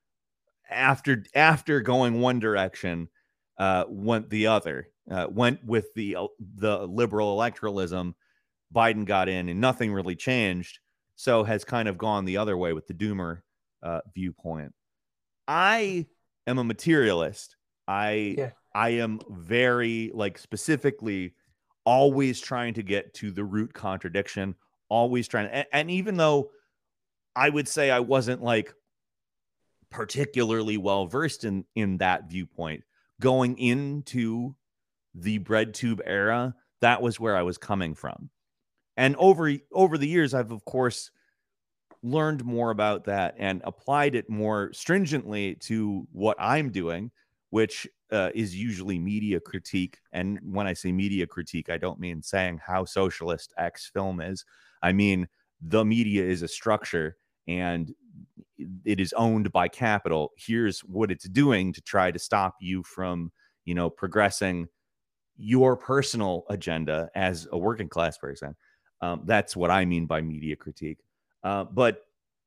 after going one direction, went the other. Went with the liberal electoralism. Biden got in, and nothing really changed. So has kind of gone the other way with the doomer viewpoint. I am a materialist. I Yeah. I am very like specifically always trying to get to the root contradiction, always trying to, and even though I would say I wasn't like particularly well versed in that viewpoint. Going into the BreadTube era, that was where I was coming from. And over the years, I've of course learned more about that and applied it more stringently to what I'm doing, which is usually media critique. And when I say media critique, I don't mean saying how socialist X film is. I mean, the media is a structure and it is owned by capital. Here's what it's doing to try to stop you from, progressing your personal agenda as a working class person. That's what I mean by media critique. But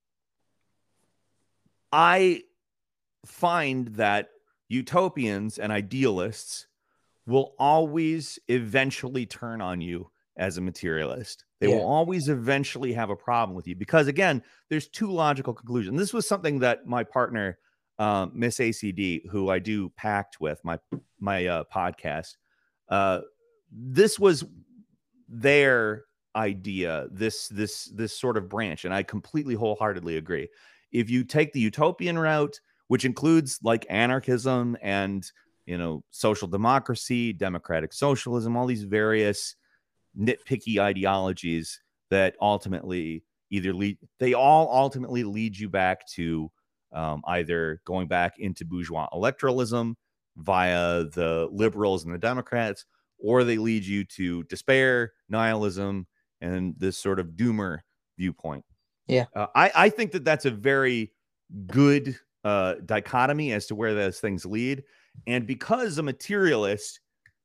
I find that utopians and idealists will always eventually turn on you as a materialist. They will always eventually have a problem with you because, again, there's two logical conclusions. This was something that my partner, Miss ACD, who I do Pact with, my podcast, this was their idea, this sort of branch, and I completely wholeheartedly agree. If you take the utopian route, which includes like anarchism and social democracy, democratic socialism, all these various nitpicky ideologies that ultimately ultimately lead you back to either going back into bourgeois electoralism via the liberals and the Democrats, or they lead you to despair, nihilism, and this sort of doomer viewpoint. Yeah. I think that that's a very good dichotomy as to where those things lead. And because a materialist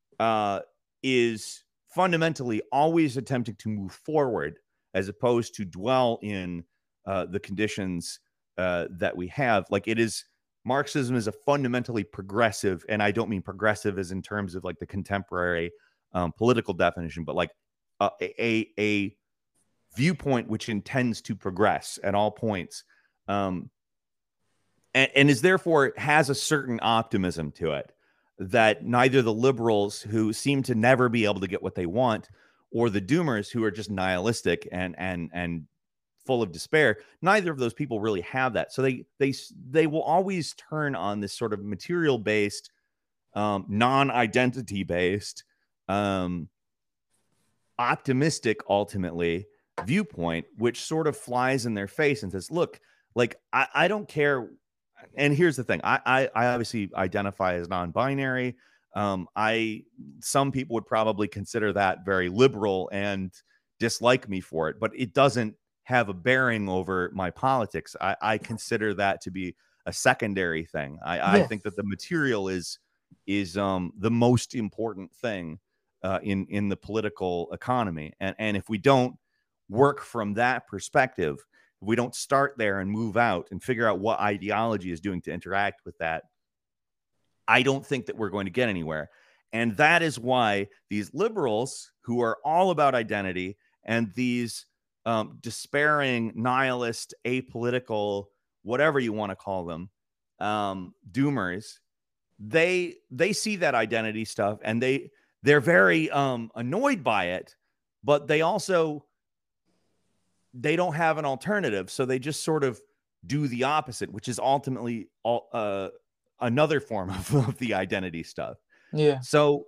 is fundamentally always attempting to move forward as opposed to dwell in the conditions that we have, like Marxism is a fundamentally progressive, and I don't mean progressive as in terms of like the contemporary political definition, but like a viewpoint which intends to progress at all points, and is therefore has a certain optimism to it that neither the liberals, who seem to never be able to get what they want, or the doomers, who are just nihilistic and full of despair, neither of those people really have that. So they will always turn on this sort of material based, non-identity based, optimistic, ultimately, viewpoint, which sort of flies in their face and says, look, like, I don't care. And here's the thing. I obviously identify as non-binary. Some people would probably consider that very liberal and dislike me for it, but it doesn't have a bearing over my politics. I consider that to be a secondary thing. I think that the material is the most important thing in the political economy. And if we don't work from that perspective, if we don't start there and move out and figure out what ideology is doing to interact with that, I don't think that we're going to get anywhere. And that is why these liberals, who are all about identity, and these despairing, nihilist, apolitical, whatever you want to call them, doomers, they see that identity stuff and they're very annoyed by it, but they don't have an alternative, so they just sort of do the opposite, which is ultimately another form of the identity stuff. Yeah. So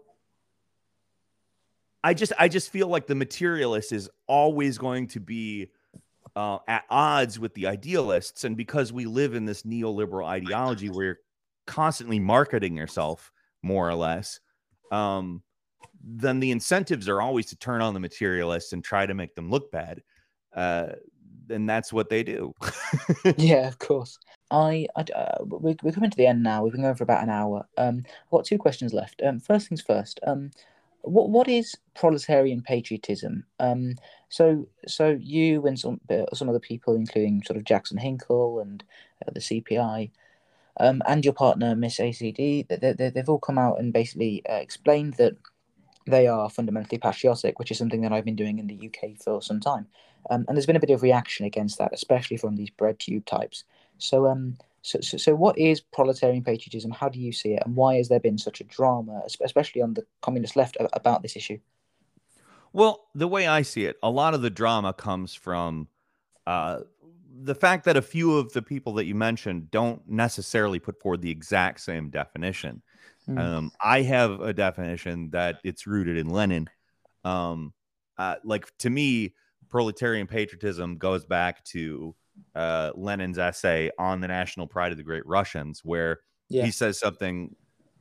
I just feel like the materialist is always going to be at odds with the idealists, and because we live in this neoliberal ideology where you're constantly marketing yourself, more or less, then the incentives are always to turn on the materialists and try to make them look bad. And that's what they do. Yeah, of course. We're coming to the end now. We've been going for about an hour. I've got two questions left. First things first. What is proletarian patriotism? So you and some other people, including sort of Jackson Hinkle and the CPI, and your partner Miss ACD, they've all come out and basically explained that they are fundamentally patriotic, which is something that I've been doing in the UK for some time. And there's been a bit of reaction against that, especially from these BreadTube types. So what is proletarian patriotism? How do you see it? And why has there been such a drama, especially on the communist left, about this issue? Well, the way I see it, a lot of the drama comes from the fact that a few of the people that you mentioned don't necessarily put forward the exact same definition. I have a definition that it's rooted in Lenin. Like, to me, proletarian patriotism goes back to Lenin's essay on the national pride of the Great Russians, where he says something.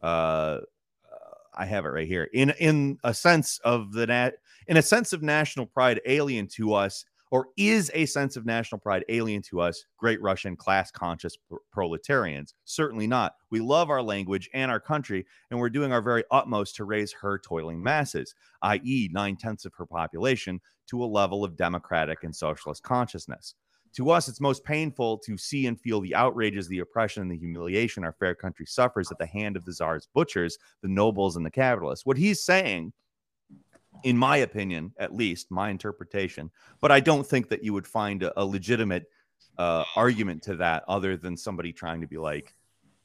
I have it right here. In a sense of national pride alien to us, or is a sense of national pride alien to us, Great Russian class-conscious proletarians? Certainly not. We love our language and our country, and we're doing our very utmost to raise her toiling masses, i.e., 9/10 of her population, to a level of democratic and socialist consciousness. To us, it's most painful to see and feel the outrages, the oppression, and the humiliation our fair country suffers at the hand of the czar's butchers, the nobles, and the capitalists. What he's saying, in my opinion, at least my interpretation, but I don't think that you would find a legitimate argument to that other than somebody trying to be like,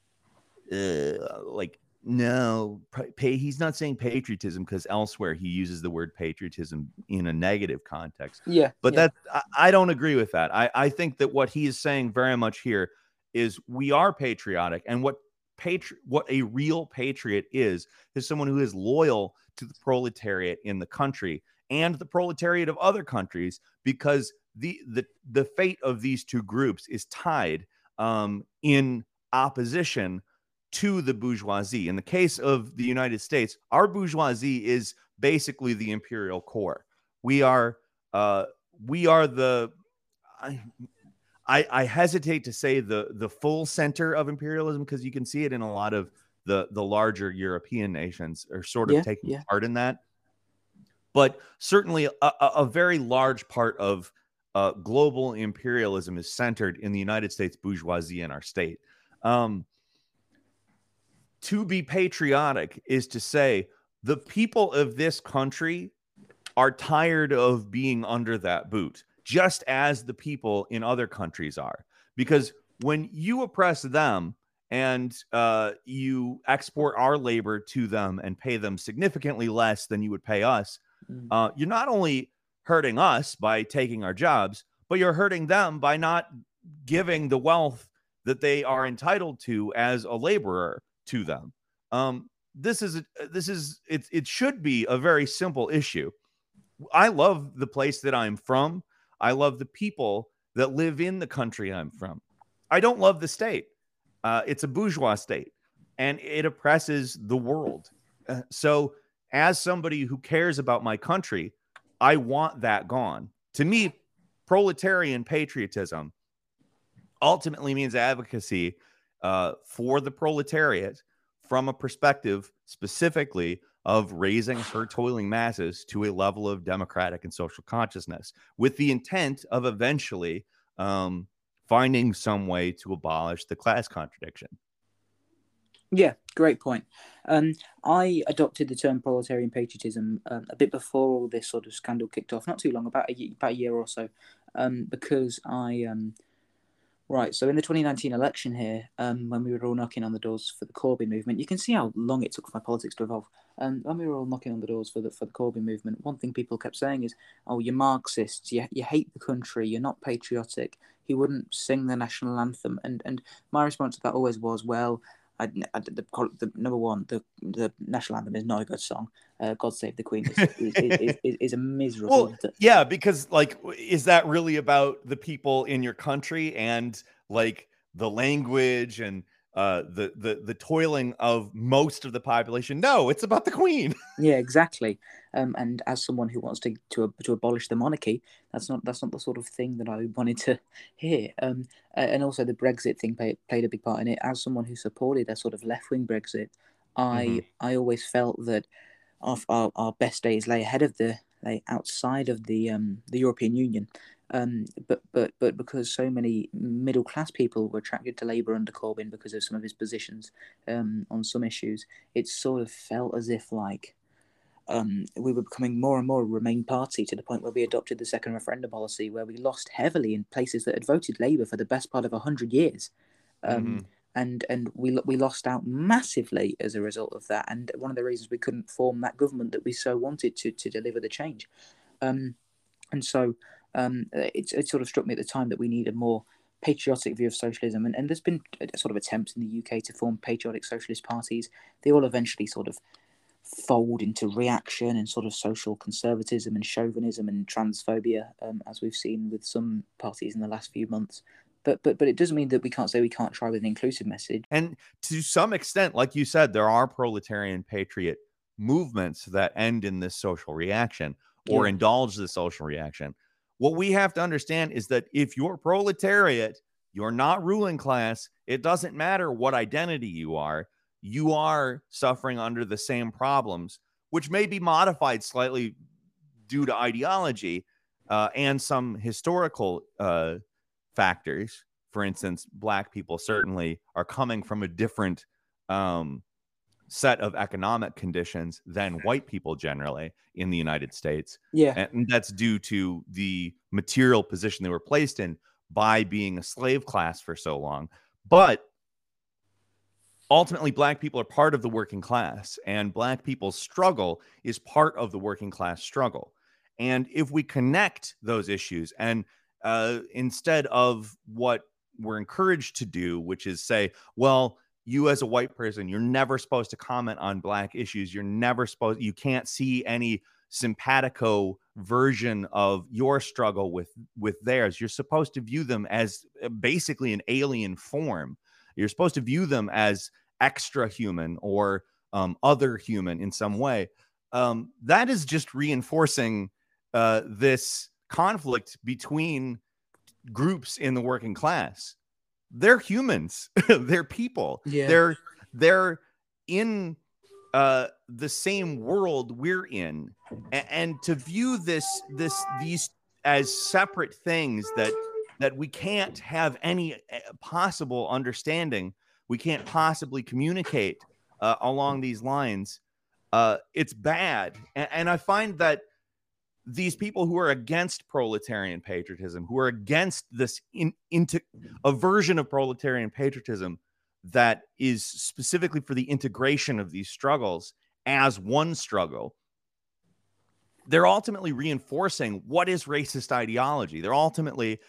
no, he's not saying patriotism, because elsewhere he uses the word patriotism in a negative context. But I don't agree with that. I think that what he is saying very much here is we are patriotic, and what a real patriot is someone who is loyal to the proletariat in the country and the proletariat of other countries, because the fate of these two groups is tied in opposition to the bourgeoisie. In the case of the United States, our bourgeoisie is basically the imperial core. We are the I hesitate to say the full center of imperialism, because you can see it in a lot of the larger European nations are sort of taking part in that. But certainly a very large part of global imperialism is centered in the United States bourgeoisie and our state. To be patriotic is to say the people of this country are tired of being under that boot, just as the people in other countries are. Because when you oppress them and you export our labor to them and pay them significantly less than you would pay us, you're not only hurting us by taking our jobs, but you're hurting them by not giving the wealth that they are entitled to as a laborer to them. It should be a very simple issue. I love the place that I'm from. I love the people that live in the country I'm from. I don't love the state. It's a bourgeois state, and it oppresses the world. So as somebody who cares about my country, I want that gone. To me, proletarian patriotism ultimately means advocacy for the proletariat from a perspective specifically of raising her toiling masses to a level of democratic and social consciousness, with the intent of eventually finding some way to abolish the class contradiction. Yeah, great point. I adopted the term proletarian patriotism a bit before all this sort of scandal kicked off, not too long, about a year or so, because Right, so in the 2019 election here, when we were all knocking on the doors for the Corbyn movement, you can see how long it took for my politics to evolve. When we were all knocking on the doors for the Corbyn movement, one thing people kept saying is, "Oh, you're Marxists. You hate the country. You're not patriotic. He wouldn't sing the national anthem." And my response to that always was, "Well, the number one, the national anthem is not a good song. God Save the Queen is a miserable." Well, yeah, because is that really about the people in your country and the language and the toiling of most of the population? No, it's about the Queen. Yeah, exactly. And as someone who wants to abolish the monarchy, that's not the sort of thing that I wanted to hear. And also the Brexit thing played a big part in it. As someone who supported a sort of left-wing Brexit, I always felt that our best days lay outside of the European Union. But because so many middle class people were attracted to Labour under Corbyn because of some of his positions on some issues, it sort of felt as if we were becoming more and more a Remain party, to the point where we adopted the second referendum policy, where we lost heavily in places that had voted Labour for the best part of 100 years. And we lost out massively as a result of that. And one of the reasons we couldn't form that government that we so wanted to deliver the change. And so it sort of struck me at the time that we need a more patriotic view of socialism, and there's been sort of attempts in the UK to form patriotic socialist parties. They all eventually sort of fold into reaction and sort of social conservatism and chauvinism and transphobia, as we've seen with some parties in the last few months. But it doesn't mean that we can't say we can't try with an inclusive message. And to some extent, like you said, there are proletarian patriot movements that end in this social reaction or indulge the social reaction. What we have to understand is that if you're proletariat, you're not ruling class, it doesn't matter what identity you are suffering under the same problems, which may be modified slightly due to ideology and some historical factors. For instance, Black people certainly are coming from a different set of economic conditions than white people generally in the United States. Yeah. And that's due to the material position they were placed in by being a slave class for so long. But ultimately, Black people are part of the working class, and Black people's struggle is part of the working class struggle. And if we connect those issues, and instead of what we're encouraged to do, which is say, well, you as a white person, you're never supposed to comment on Black issues. You can't see any simpatico version of your struggle with theirs. You're supposed to view them as basically an alien form. You're supposed to view them as extra human or other human in some way. That is just reinforcing this conflict between groups in the working class. They're humans. They're people. Yeah. They're in the same world we're in, and to view these as separate things that we can't have any possible understanding, we can't possibly communicate along these lines. It's bad, and I find that these people who are against proletarian patriotism, who are against this into a version of proletarian patriotism that is specifically for the integration of these struggles as one struggle, they're ultimately reinforcing what is racist ideology. They're ultimately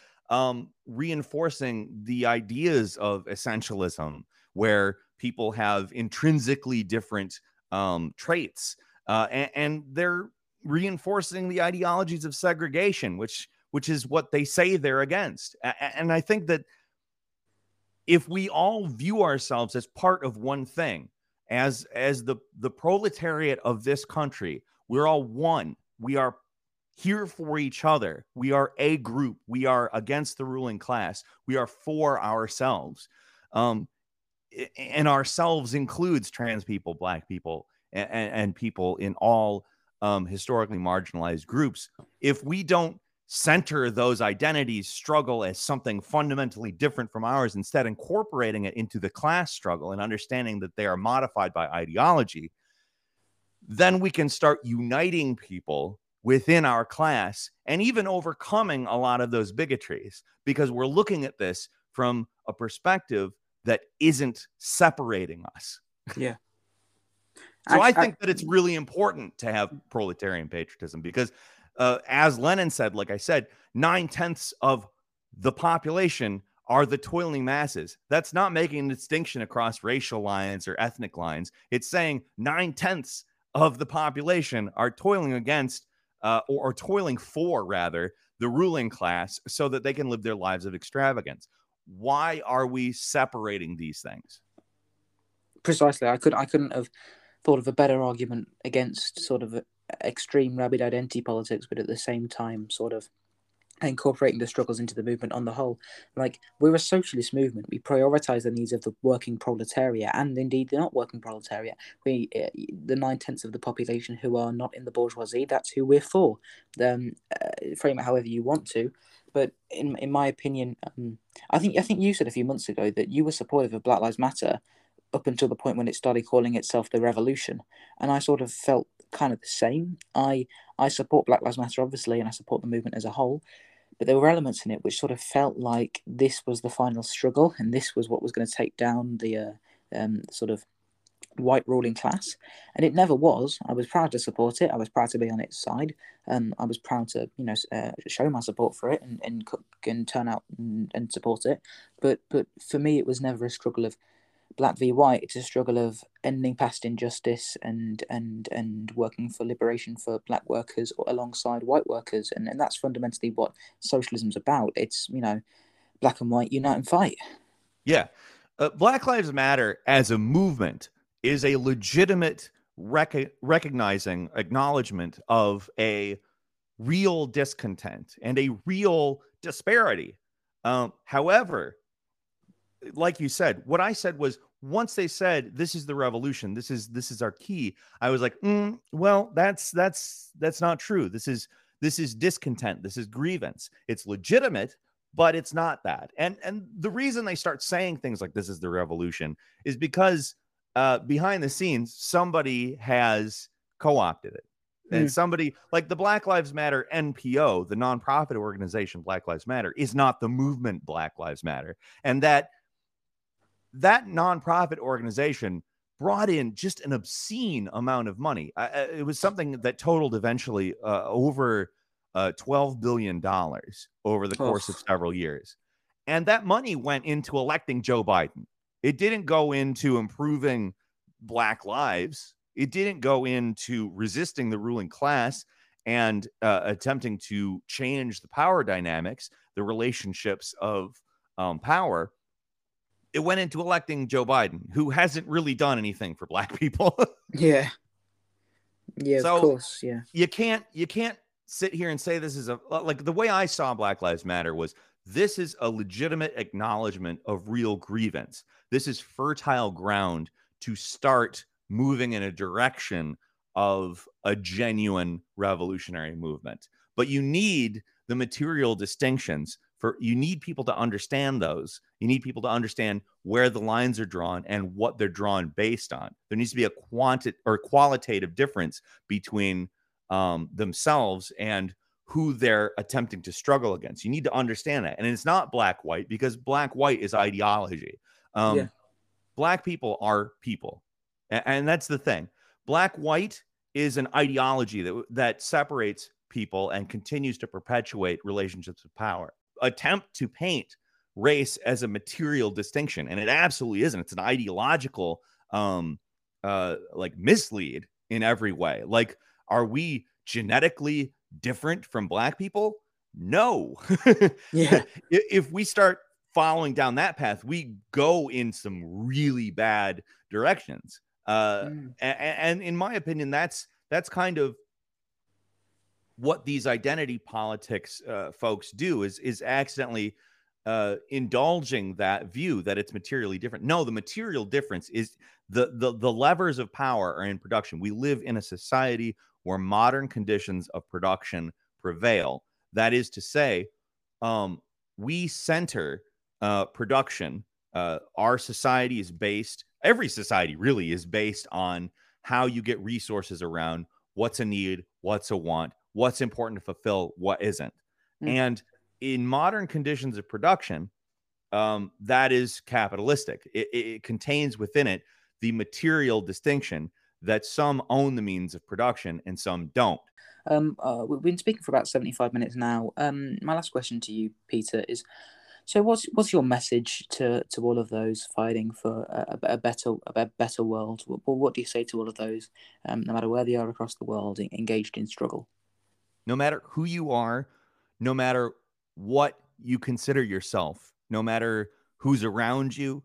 reinforcing the ideas of essentialism, where people have intrinsically different traits, and they're reinforcing the ideologies of segregation, which is what they say they're against. And I think that if we all view ourselves as part of one thing, as the proletariat of this country, we're all one. We are here for each other. We are a group. We are against the ruling class. We are for ourselves. And ourselves includes trans people, Black people, and people in all historically marginalized groups. If we don't center those identities struggle as something fundamentally different from ours, instead incorporating it into the class struggle and understanding that they are modified by ideology, then we can start uniting people within our class and even overcoming a lot of those bigotries, because we're looking at this from a perspective that isn't separating us. Yeah. So I think that it's really important to have proletarian patriotism because, as Lenin said, like I said, 9/10 of the population are the toiling masses. That's not making a distinction across racial lines or ethnic lines. It's saying 9/10 of the population are toiling against, or toiling for, rather, the ruling class so that they can live their lives of extravagance. Why are we separating these things? Precisely. I couldn't have thought of a better argument against sort of extreme rabid identity politics, but at the same time sort of incorporating the struggles into the movement on the whole. Like, we're a socialist movement. We prioritize the needs of the working proletariat and indeed the not working proletariat. The 9/10 of the population who are not in the bourgeoisie, that's who we're for. Frame it however you want to. But in my opinion, I think you said a few months ago that you were supportive of Black Lives Matter up until the point when it started calling itself the revolution. And I sort of felt kind of the same. I support Black Lives Matter, obviously, and I support the movement as a whole. But there were elements in it which sort of felt like this was the final struggle, and this was what was going to take down the white ruling class, and it never was. I was proud to support it. I was proud to be on its side. I was proud to, show my support for it and turn out and support it. But for me, it was never a struggle of black v white. It's a struggle of ending past injustice and working for liberation for black workers alongside white workers, and that's fundamentally what socialism's about. It's black and white unite and fight. Yeah. Black Lives Matter as a movement is a legitimate recognizing acknowledgement of a real discontent and a real disparity. However, like you said, what I said was, once they said this is the revolution, this is our key, I was like, well, that's not true. This is discontent. This is grievance. It's legitimate, but it's not that. And the reason they start saying things like this is the revolution is because behind the scenes, somebody has co-opted it. And somebody like the Black Lives Matter NPO, the nonprofit organization Black Lives Matter, is not the movement Black Lives Matter. And that nonprofit organization brought in just an obscene amount of money. It was something that totaled eventually over $12 billion over the course of several years. And that money went into electing Joe Biden. It didn't go into improving Black lives. It didn't go into resisting the ruling class and attempting to change the power dynamics, the relationships of power. It went into electing Joe Biden, who hasn't really done anything for Black people. Yeah, so of course. Yeah, you can't sit here and say this is like the way I saw Black Lives Matter was, this is a legitimate acknowledgement of real grievance. This is fertile ground to start moving in a direction of a genuine revolutionary movement. But you need the material distinctions you need people to understand those. You need people to understand where the lines are drawn and what they're drawn based on. There needs to be a qualitative difference between themselves and who they're attempting to struggle against. You need to understand that. And it's not black-white, because black-white is ideology. Black people are people. And that's the thing. Black-white is an ideology that separates people and continues to perpetuate relationships of power. Attempt to paint race as a material distinction, and it absolutely isn't. It's an ideological like mislead in every way. Like, are we genetically different from Black people? No. Yeah. If we start following down that path, we go in some really bad directions. And in my opinion, that's kind of what these identity politics folks do, is accidentally indulging that view that it's materially different. No, the material difference is the levers of power are in production. We live in a society where modern conditions of production prevail. That is to say, we center production. Our society is based, every society really is based on how you get resources around, what's a need, what's a want, what's important to fulfill, what isn't. And in modern conditions of production, that is capitalistic. It contains within it the material distinction that some own the means of production and some don't. We've been speaking for about 75 minutes now. My last question to you, Peter, is, so what's your message to all of those fighting for a better world? What do you say to all of those, no matter where they are across the world, engaged in struggle? No matter who you are, no matter what you consider yourself, no matter who's around you,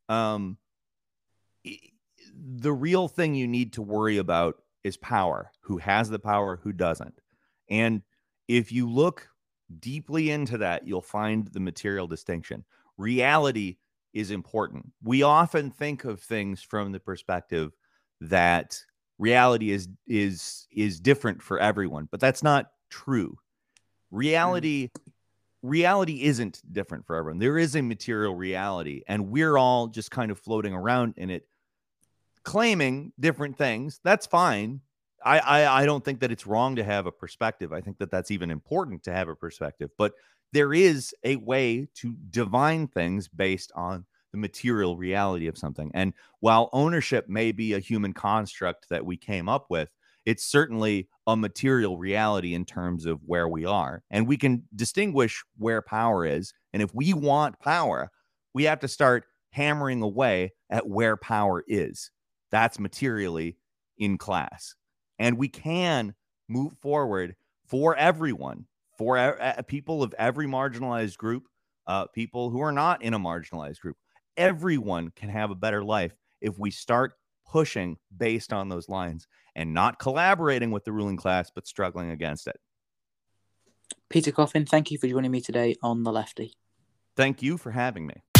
the real thing you need to worry about is power. Who has the power, who doesn't? And if you look deeply into that, you'll find the material distinction. Reality is important. We often think of things from the perspective that reality is different for everyone, but that's not true. Reality isn't different for everyone. There is a material reality, and we're all just kind of floating around in it, claiming different things. That's fine. I don't think that it's wrong to have a perspective. I think that that's even important to have a perspective. But there is a way to divine things based on the material reality of something. And while ownership may be a human construct that we came up with, it's certainly a material reality in terms of where we are. And we can distinguish where power is. And if we want power, we have to start hammering away at where power is. That's materially in class. And we can move forward for everyone, for people of every marginalized group, people who are not in a marginalized group. Everyone can have a better life if we start pushing based on those lines and not collaborating with the ruling class, but struggling against it. Peter Coffin, thank you for joining me today on The Lefty. Thank you for having me.